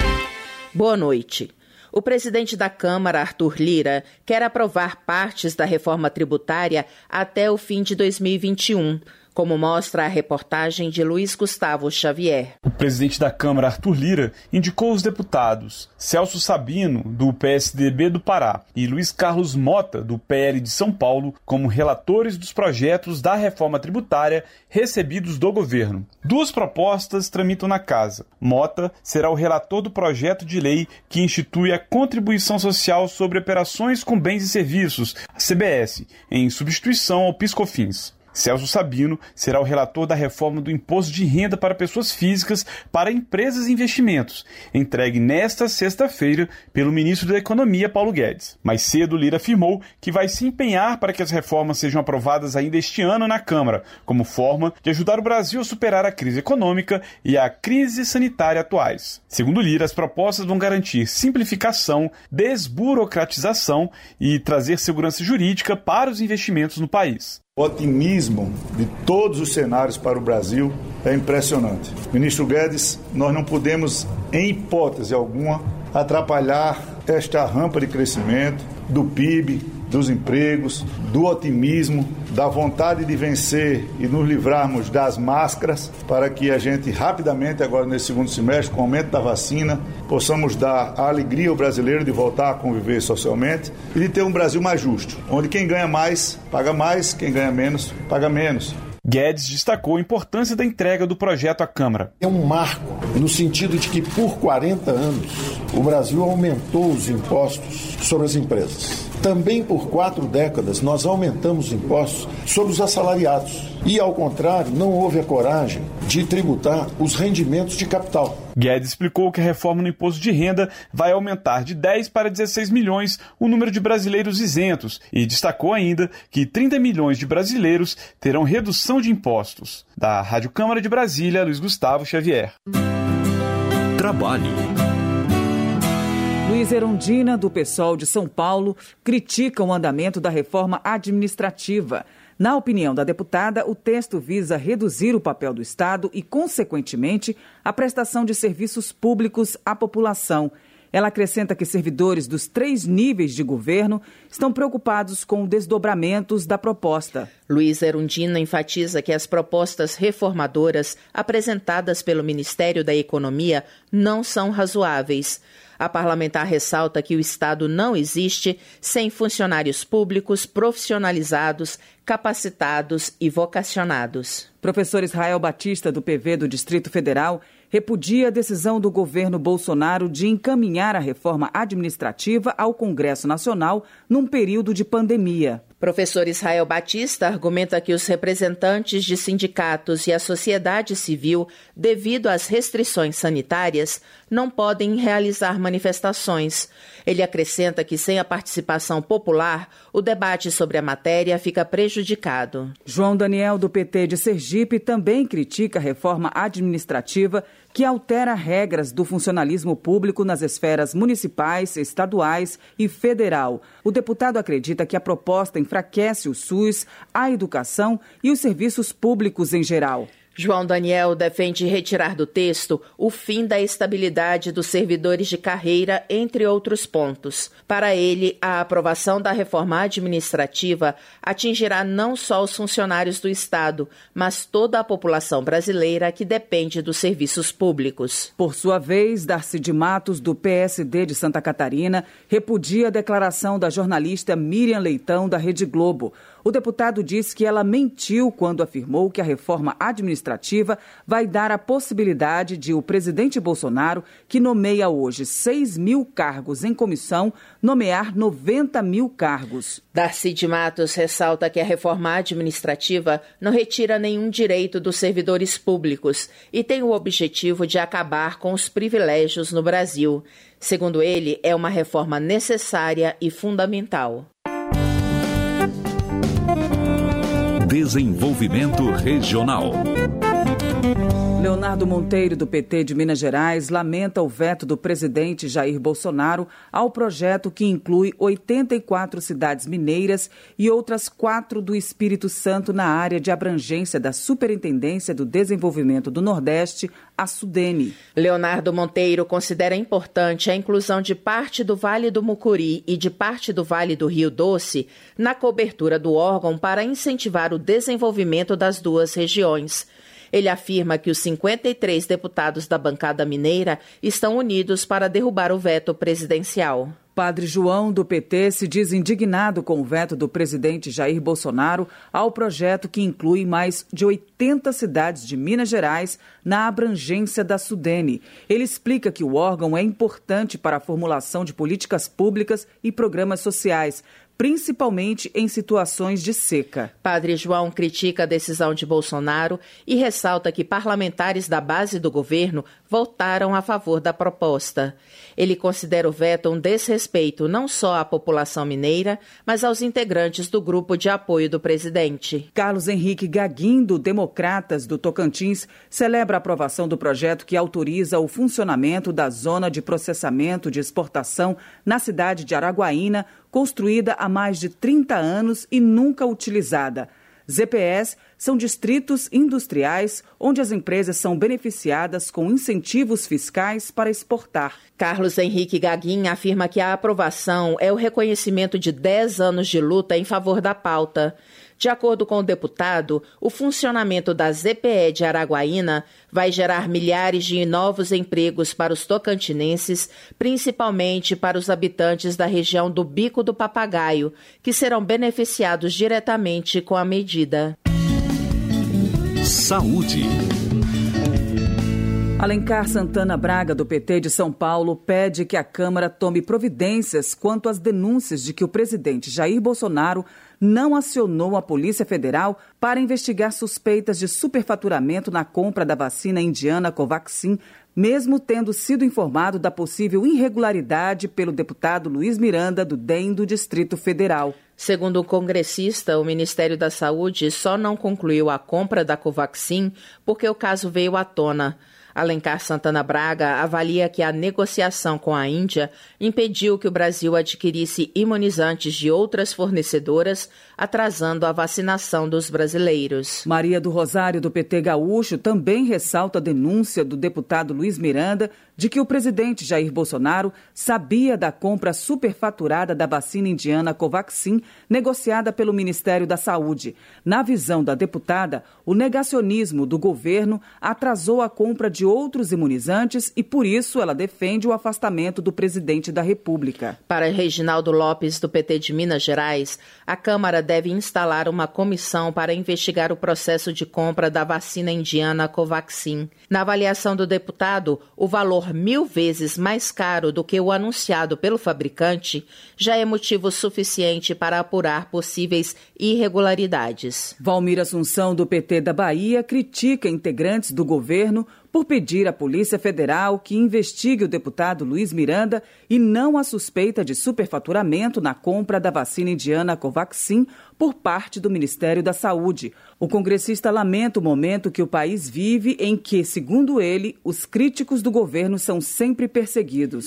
Boa noite. O presidente da Câmara, Arthur Lira, quer aprovar partes da reforma tributária até o fim de 2021. Como mostra a reportagem de Luiz Gustavo Xavier. O presidente da Câmara, Arthur Lira, indicou os deputados Celso Sabino, do PSDB do Pará, e Luiz Carlos Mota, do PL de São Paulo, como relatores dos projetos da reforma tributária recebidos do governo. Duas propostas tramitam na casa. Mota será o relator do projeto de lei que institui a Contribuição Social sobre Operações com Bens e Serviços, a CBS, em substituição ao PIS/COFINS. Celso Sabino será o relator da reforma do imposto de renda para pessoas físicas para empresas e investimentos, entregue nesta sexta-feira pelo ministro da Economia, Paulo Guedes. Mais cedo, Lira afirmou que vai se empenhar para que as reformas sejam aprovadas ainda este ano na Câmara, como forma de ajudar o Brasil a superar a crise econômica e a crise sanitária atuais. Segundo Lira, as propostas vão garantir simplificação, desburocratização e trazer segurança jurídica para os investimentos no país. O otimismo de todos os cenários para o Brasil é impressionante. Ministro Guedes, nós não podemos, em hipótese alguma, atrapalhar esta rampa de crescimento do PIB, dos empregos, do otimismo, da vontade de vencer e nos livrarmos das máscaras para que a gente rapidamente, agora nesse segundo semestre, com o aumento da vacina, possamos dar a alegria ao brasileiro de voltar a conviver socialmente e de ter um Brasil mais justo, onde quem ganha mais, paga mais, quem ganha menos, paga menos. Guedes destacou a importância da entrega do projeto à Câmara. É um marco no sentido de que por 40 anos o Brasil aumentou os impostos sobre as empresas. Também por 4 décadas nós aumentamos impostos sobre os assalariados. E, ao contrário, não houve a coragem de tributar os rendimentos de capital. Guedes explicou que a reforma no imposto de renda vai aumentar de 10 para 16 milhões o número de brasileiros isentos e destacou ainda que 30 milhões de brasileiros terão redução de impostos. Da Rádio Câmara de Brasília, Luiz Gustavo Xavier. Trabalho. Luiz Erundina, do PSOL de São Paulo, critica o andamento da reforma administrativa. Na opinião da deputada, o texto visa reduzir o papel do Estado e, consequentemente, a prestação de serviços públicos à população. Ela acrescenta que servidores dos 3 níveis de governo estão preocupados com desdobramentos da proposta. Luiz Erundina enfatiza que as propostas reformadoras apresentadas pelo Ministério da Economia não são razoáveis. A parlamentar ressalta que o Estado não existe sem funcionários públicos profissionalizados, capacitados e vocacionados. Professor Israel Batista, do PV do Distrito Federal, repudia a decisão do governo Bolsonaro de encaminhar a reforma administrativa ao Congresso Nacional num período de pandemia. Professor Israel Batista argumenta que os representantes de sindicatos e a sociedade civil, devido às restrições sanitárias, não podem realizar manifestações. Ele acrescenta que sem a participação popular, o debate sobre a matéria fica prejudicado. João Daniel, do PT de Sergipe, também critica a reforma administrativa que altera regras do funcionalismo público nas esferas municipais, estaduais e federal. O deputado acredita que a proposta enfraquece o SUS, a educação e os serviços públicos em geral. João Daniel defende retirar do texto o fim da estabilidade dos servidores de carreira, entre outros pontos. Para ele, a aprovação da reforma administrativa atingirá não só os funcionários do Estado, mas toda a população brasileira que depende dos serviços públicos. Por sua vez, Darcy de Matos, do PSD de Santa Catarina, repudia a declaração da jornalista Miriam Leitão, da Rede Globo. O deputado disse que ela mentiu quando afirmou que a reforma administrativa vai dar a possibilidade de o presidente Bolsonaro, que nomeia hoje 6.000 cargos em comissão, nomear 90.000 cargos. Darcy de Matos ressalta que a reforma administrativa não retira nenhum direito dos servidores públicos e tem o objetivo de acabar com os privilégios no Brasil. Segundo ele, é uma reforma necessária e fundamental. Desenvolvimento Regional. Leonardo Monteiro, do PT de Minas Gerais, lamenta o veto do presidente Jair Bolsonaro ao projeto que inclui 84 cidades mineiras e outras 4 do Espírito Santo na área de abrangência da Superintendência do Desenvolvimento do Nordeste, a SUDENE. Leonardo Monteiro considera importante a inclusão de parte do Vale do Mucuri e de parte do Vale do Rio Doce na cobertura do órgão para incentivar o desenvolvimento das duas regiões. Ele afirma que os 53 deputados da bancada mineira estão unidos para derrubar o veto presidencial. Padre João, do PT, se diz indignado com o veto do presidente Jair Bolsonaro ao projeto que inclui mais de 80 cidades de Minas Gerais na abrangência da SUDENE. Ele explica que o órgão é importante para a formulação de políticas públicas e programas sociais, principalmente em situações de seca. Padre João critica a decisão de Bolsonaro e ressalta que parlamentares da base do governo votaram a favor da proposta. Ele considera o veto um desrespeito não só à população mineira, mas aos integrantes do grupo de apoio do presidente. Carlos Henrique Gaguim, do Democratas do Tocantins, celebra a aprovação do projeto que autoriza o funcionamento da zona de processamento de exportação na cidade de Araguaína, construída há mais de 30 anos e nunca utilizada. ZPS são distritos industriais onde as empresas são beneficiadas com incentivos fiscais para exportar. Carlos Henrique Gaguim afirma que a aprovação é o reconhecimento de 10 anos de luta em favor da pauta. De acordo com o deputado, o funcionamento da ZPE de Araguaína vai gerar milhares de novos empregos para os tocantinenses, principalmente para os habitantes da região do Bico do Papagaio, que serão beneficiados diretamente com a medida. Saúde. Alencar Santana Braga, do PT de São Paulo, pede que a Câmara tome providências quanto às denúncias de que o presidente Jair Bolsonaro não acionou a Polícia Federal para investigar suspeitas de superfaturamento na compra da vacina indiana Covaxin, mesmo tendo sido informado da possível irregularidade pelo deputado Luiz Miranda, do DEM do Distrito Federal. Segundo o congressista, o Ministério da Saúde só não concluiu a compra da Covaxin porque o caso veio à tona. Alencar Santana Braga avalia que a negociação com a Índia impediu que o Brasil adquirisse imunizantes de outras fornecedoras, atrasando a vacinação dos brasileiros. Maria do Rosário, do PT Gaúcho, também ressalta a denúncia do deputado Luiz Miranda de que o presidente Jair Bolsonaro sabia da compra superfaturada da vacina indiana Covaxin, negociada pelo Ministério da Saúde. Na visão da deputada, o negacionismo do governo atrasou a compra de outros imunizantes e, por isso, ela defende o afastamento do presidente da República. Para Reginaldo Lopes, do PT de Minas Gerais, a Câmara deve instalar uma comissão para investigar o processo de compra da vacina indiana Covaxin. Na avaliação do deputado, o valor 1000 vezes mais caro do que o anunciado pelo fabricante já é motivo suficiente para apurar possíveis irregularidades. Valmir Assunção, do PT da Bahia, critica integrantes do governo por pedir à Polícia Federal que investigue o deputado Luiz Miranda e não a suspeita de superfaturamento na compra da vacina indiana Covaxin por parte do Ministério da Saúde. O congressista lamenta o momento que o país vive em que, segundo ele, os críticos do governo são sempre perseguidos.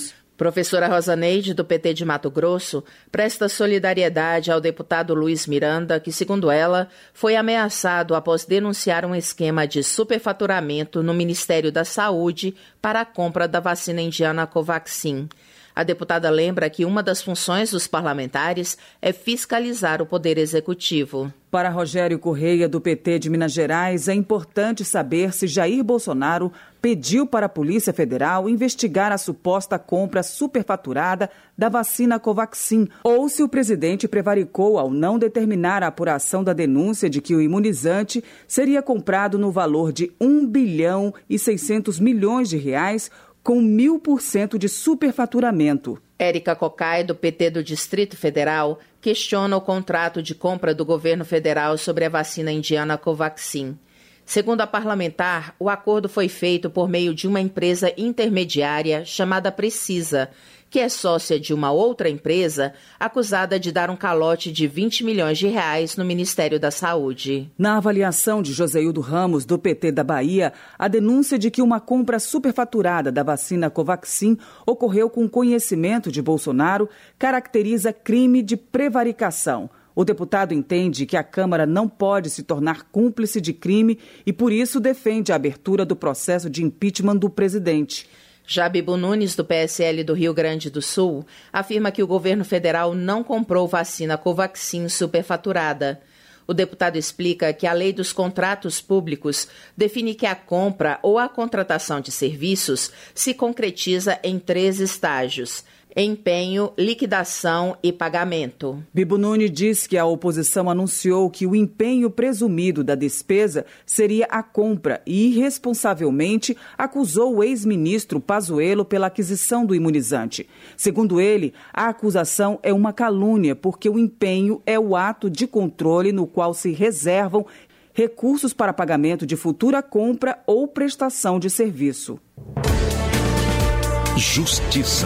Professora Rosaneide, do PT de Mato Grosso, presta solidariedade ao deputado Luiz Miranda, que, segundo ela, foi ameaçado após denunciar um esquema de superfaturamento no Ministério da Saúde para a compra da vacina indiana Covaxin. A deputada lembra que uma das funções dos parlamentares é fiscalizar o Poder Executivo. Para Rogério Correia, do PT de Minas Gerais, é importante saber se Jair Bolsonaro pediu para a Polícia Federal investigar a suposta compra superfaturada da vacina Covaxin ou se o presidente prevaricou ao não determinar a apuração da denúncia de que o imunizante seria comprado no valor de R$ 1,6 bilhão com 1.000% de superfaturamento. Érica Cocai, do PT do Distrito Federal, questiona o contrato de compra do governo federal sobre a vacina indiana Covaxin. Segundo a parlamentar, o acordo foi feito por meio de uma empresa intermediária chamada Precisa, que é sócia de uma outra empresa acusada de dar um calote de R$20 milhões no Ministério da Saúde. Na avaliação de Joseildo Ramos, do PT da Bahia, a denúncia de que uma compra superfaturada da vacina Covaxin ocorreu com conhecimento de Bolsonaro caracteriza crime de prevaricação. O deputado entende que a Câmara não pode se tornar cúmplice de crime e, por isso, defende a abertura do processo de impeachment do presidente. Já Bibo Nunes, do PSL do Rio Grande do Sul, afirma que o governo federal não comprou vacina Covaxin superfaturada. O deputado explica que a lei dos contratos públicos define que a compra ou a contratação de serviços se concretiza em 3 estágios: empenho, liquidação e pagamento. Bibo Nunes diz que a oposição anunciou que o empenho presumido da despesa seria a compra e, irresponsavelmente, acusou o ex-ministro Pazuello pela aquisição do imunizante. Segundo ele, a acusação é uma calúnia porque o empenho é o ato de controle no qual se reservam recursos para pagamento de futura compra ou prestação de serviço. Justiça.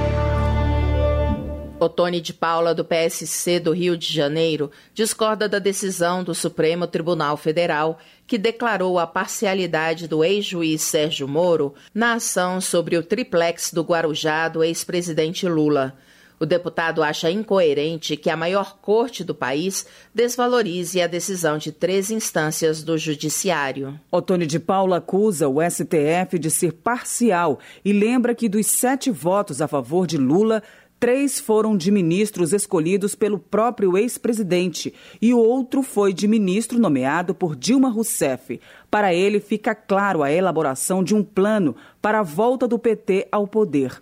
Otone de Paula, do PSC do Rio de Janeiro, discorda da decisão do Supremo Tribunal Federal, que declarou a parcialidade do ex-juiz Sérgio Moro na ação sobre o triplex do Guarujá do ex-presidente Lula. O deputado acha incoerente que a maior corte do país desvalorize a decisão de 3 instâncias do judiciário. Otone de Paula acusa o STF de ser parcial e lembra que dos 7 votos a favor de Lula, 3 foram de ministros escolhidos pelo próprio ex-presidente e o outro foi de ministro nomeado por Dilma Rousseff. Para ele, fica claro a elaboração de um plano para a volta do PT ao poder.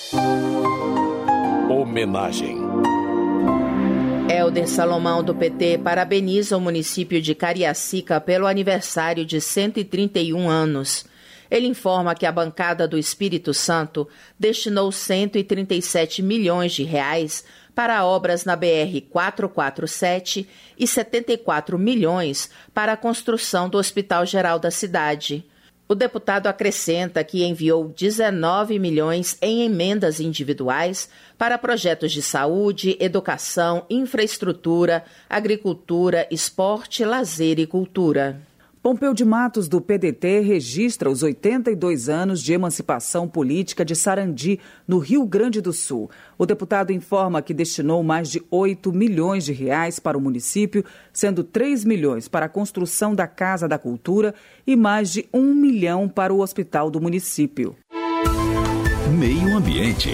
Homenagem. Helder Salomão, do PT, parabeniza o município de Cariacica pelo aniversário de 131 anos. Ele informa que a bancada do Espírito Santo destinou R$137 milhões para obras na BR-447 e 74 milhões para a construção do Hospital Geral da cidade. O deputado acrescenta que enviou 19 milhões em emendas individuais para projetos de saúde, educação, infraestrutura, agricultura, esporte, lazer e cultura. Pompeu de Matos, do PDT, registra os 82 anos de emancipação política de Sarandi, no Rio Grande do Sul. O deputado informa que destinou mais de R$8 milhões para o município, sendo 3 milhões para a construção da Casa da Cultura e mais de 1 milhão para o hospital do município. Meio Ambiente.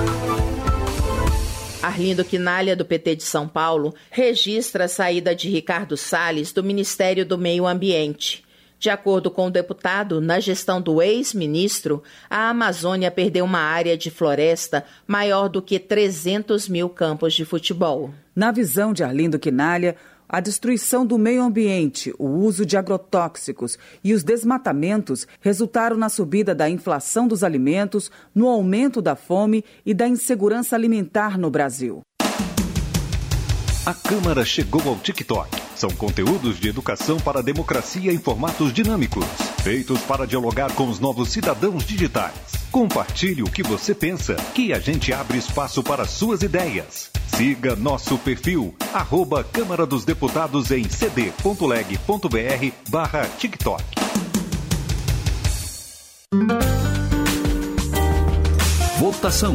Arlindo Quinalha, do PT de São Paulo, registra a saída de Ricardo Salles do Ministério do Meio Ambiente. De acordo com o deputado, na gestão do ex-ministro, a Amazônia perdeu uma área de floresta maior do que 300 mil campos de futebol. Na visão de Arlindo Quinalha, a destruição do meio ambiente, o uso de agrotóxicos e os desmatamentos resultaram na subida da inflação dos alimentos, no aumento da fome e da insegurança alimentar no Brasil. A Câmara chegou ao TikTok. São conteúdos de educação para a democracia em formatos dinâmicos, feitos para dialogar com os novos cidadãos digitais. Compartilhe o que você pensa, que a gente abre espaço para suas ideias. Siga nosso perfil, @Câmara dos Deputados em cd.leg.br/TikTok. Votação.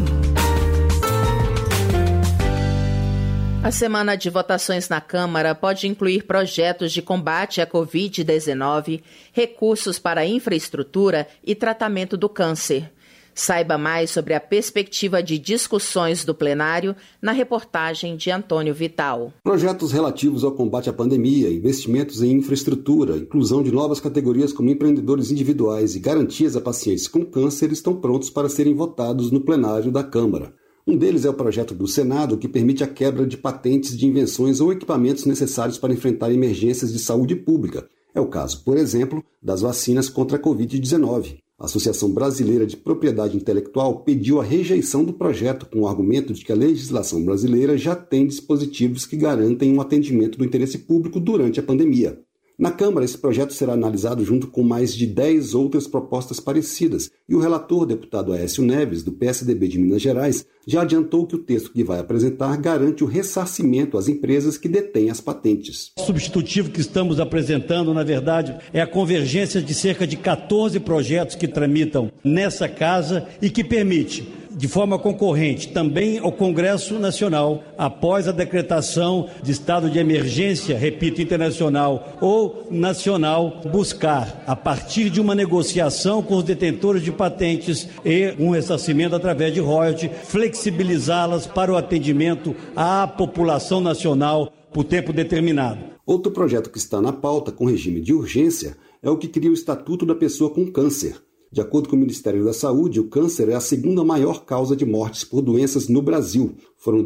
A semana de votações na Câmara pode incluir projetos de combate à Covid-19, recursos para a infraestrutura e tratamento do câncer. Saiba mais sobre a perspectiva de discussões do plenário na reportagem de Antônio Vital. Projetos relativos ao combate à pandemia, investimentos em infraestrutura, inclusão de novas categorias como empreendedores individuais e garantias a pacientes com câncer estão prontos para serem votados no plenário da Câmara. Um deles é o projeto do Senado, que permite a quebra de patentes de invenções ou equipamentos necessários para enfrentar emergências de saúde pública. É o caso, por exemplo, das vacinas contra a Covid-19. A Associação Brasileira de Propriedade Intelectual pediu a rejeição do projeto com o argumento de que a legislação brasileira já tem dispositivos que garantem um atendimento do interesse público durante a pandemia. Na Câmara, esse projeto será analisado junto com mais de 10 outras propostas parecidas, e o relator, deputado Aécio Neves, do PSDB de Minas Gerais, já adiantou que o texto que vai apresentar garante o ressarcimento às empresas que detêm as patentes. O substitutivo que estamos apresentando, na verdade, é a convergência de cerca de 14 projetos que tramitam nessa casa e que permite, de forma concorrente, também ao Congresso Nacional, após a decretação de estado de emergência, repito, internacional ou nacional, buscar, a partir de uma negociação com os detentores de patentes e um ressarcimento através de royalties, flexibilizá-las para o atendimento à população nacional por tempo determinado. Outro projeto que está na pauta com regime de urgência é o que cria o Estatuto da Pessoa com Câncer. De acordo com o Ministério da Saúde, o câncer é a segunda maior causa de mortes por doenças no Brasil. Foram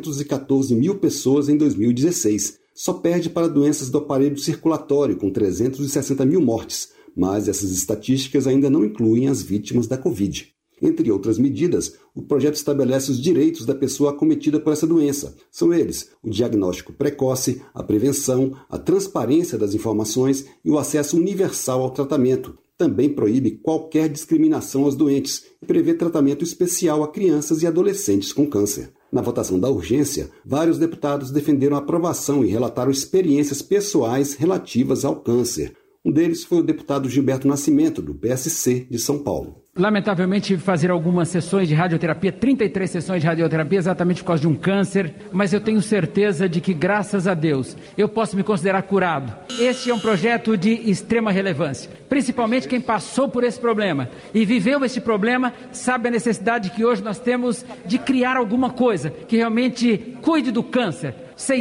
214 mil pessoas em 2016. Só perde para doenças do aparelho circulatório, com 360 mil mortes. Mas essas estatísticas ainda não incluem as vítimas da Covid. Entre outras medidas, o projeto estabelece os direitos da pessoa acometida por essa doença. São eles o diagnóstico precoce, a prevenção, a transparência das informações e o acesso universal ao tratamento. Também proíbe qualquer discriminação aos doentes e prevê tratamento especial a crianças e adolescentes com câncer. Na votação da urgência, vários deputados defenderam a aprovação e relataram experiências pessoais relativas ao câncer. Um deles foi o deputado Gilberto Nascimento, do PSC de São Paulo. Lamentavelmente, tive que fazer algumas sessões de radioterapia, 33 sessões de radioterapia, exatamente por causa de um câncer, mas eu tenho certeza de que, graças a Deus, eu posso me considerar curado. Este é um projeto de extrema relevância, principalmente quem passou por esse problema e viveu esse problema, sabe a necessidade que hoje nós temos de criar alguma coisa que realmente cuide do câncer.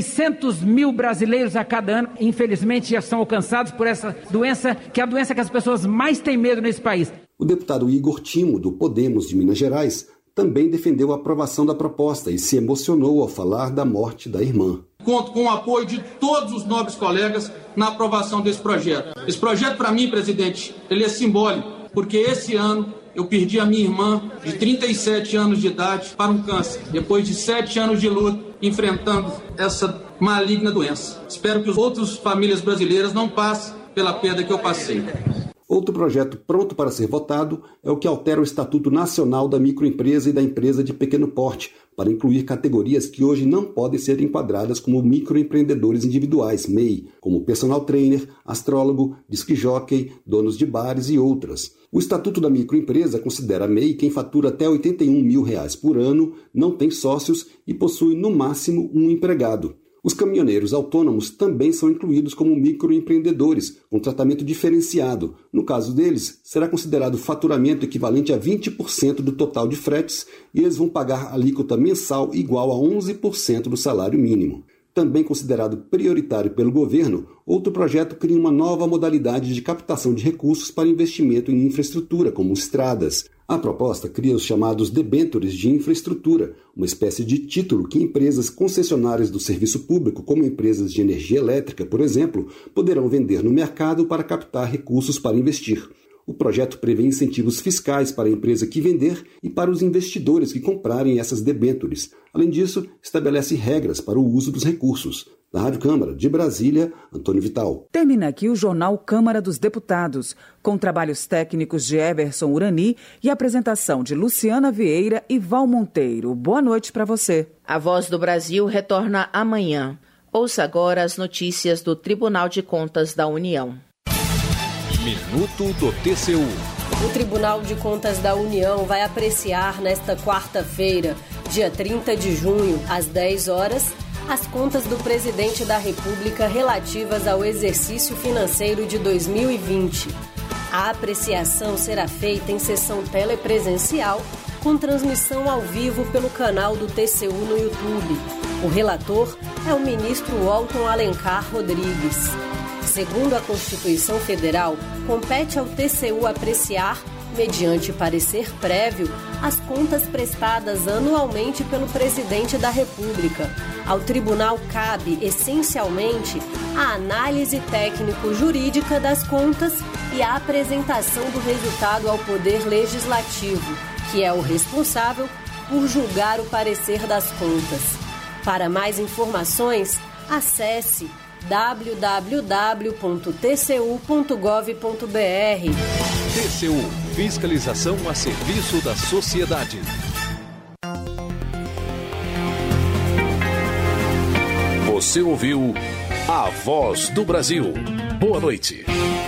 600 mil brasileiros a cada ano, infelizmente, já são alcançados por essa doença, que é a doença que as pessoas mais têm medo nesse país. O deputado Igor Timo, do Podemos de Minas Gerais, também defendeu a aprovação da proposta e se emocionou ao falar da morte da irmã. Conto com o apoio de todos os nobres colegas na aprovação desse projeto. Esse projeto, para mim, presidente, ele é simbólico, porque esse ano eu perdi a minha irmã, de 37 anos de idade, para um câncer, depois de 7 anos de luta, enfrentando essa maligna doença. Espero que as outras famílias brasileiras não passem pela perda que eu passei. Outro projeto pronto para ser votado é o que altera o Estatuto Nacional da Microempresa e da Empresa de Pequeno Porte, para incluir categorias que hoje não podem ser enquadradas como microempreendedores individuais, MEI, como personal trainer, astrólogo, disc jockey, donos de bares e outras. O Estatuto da Microempresa considera MEI quem fatura até R$ 81 mil por ano, não tem sócios e possui no máximo um empregado. Os caminhoneiros autônomos também são incluídos como microempreendedores, com tratamento diferenciado. No caso deles, será considerado faturamento equivalente a 20% do total de fretes e eles vão pagar alíquota mensal igual a 11% do salário mínimo. Também considerado prioritário pelo governo, outro projeto cria uma nova modalidade de captação de recursos para investimento em infraestrutura, como estradas. A proposta cria os chamados debêntures de infraestrutura, uma espécie de título que empresas concessionárias do serviço público, como empresas de energia elétrica, por exemplo, poderão vender no mercado para captar recursos para investir. O projeto prevê incentivos fiscais para a empresa que vender e para os investidores que comprarem essas debêntures. Além disso, estabelece regras para o uso dos recursos. Da Rádio Câmara, de Brasília, Antônio Vital. Termina aqui o Jornal Câmara dos Deputados, com trabalhos técnicos de Everson Urani e apresentação de Luciana Vieira e Val Monteiro. Boa noite para você. A Voz do Brasil retorna amanhã. Ouça agora as notícias do Tribunal de Contas da União. Minuto do TCU. O Tribunal de Contas da União vai apreciar nesta quarta-feira, dia 30 de junho, às 10 horas, as contas do presidente da República relativas ao exercício financeiro de 2020. A apreciação será feita em sessão telepresencial, com transmissão ao vivo pelo canal do TCU no YouTube. O relator é o ministro Walton Alencar Rodrigues. Segundo a Constituição Federal, compete ao TCU apreciar, mediante parecer prévio, as contas prestadas anualmente pelo presidente da República. Ao tribunal cabe, essencialmente, a análise técnico-jurídica das contas e a apresentação do resultado ao Poder Legislativo, que é o responsável por julgar o parecer das contas. Para mais informações, acesse www.tcu.gov.br. TCU – Fiscalização a serviço da sociedade. Você ouviu A Voz do Brasil. Boa noite.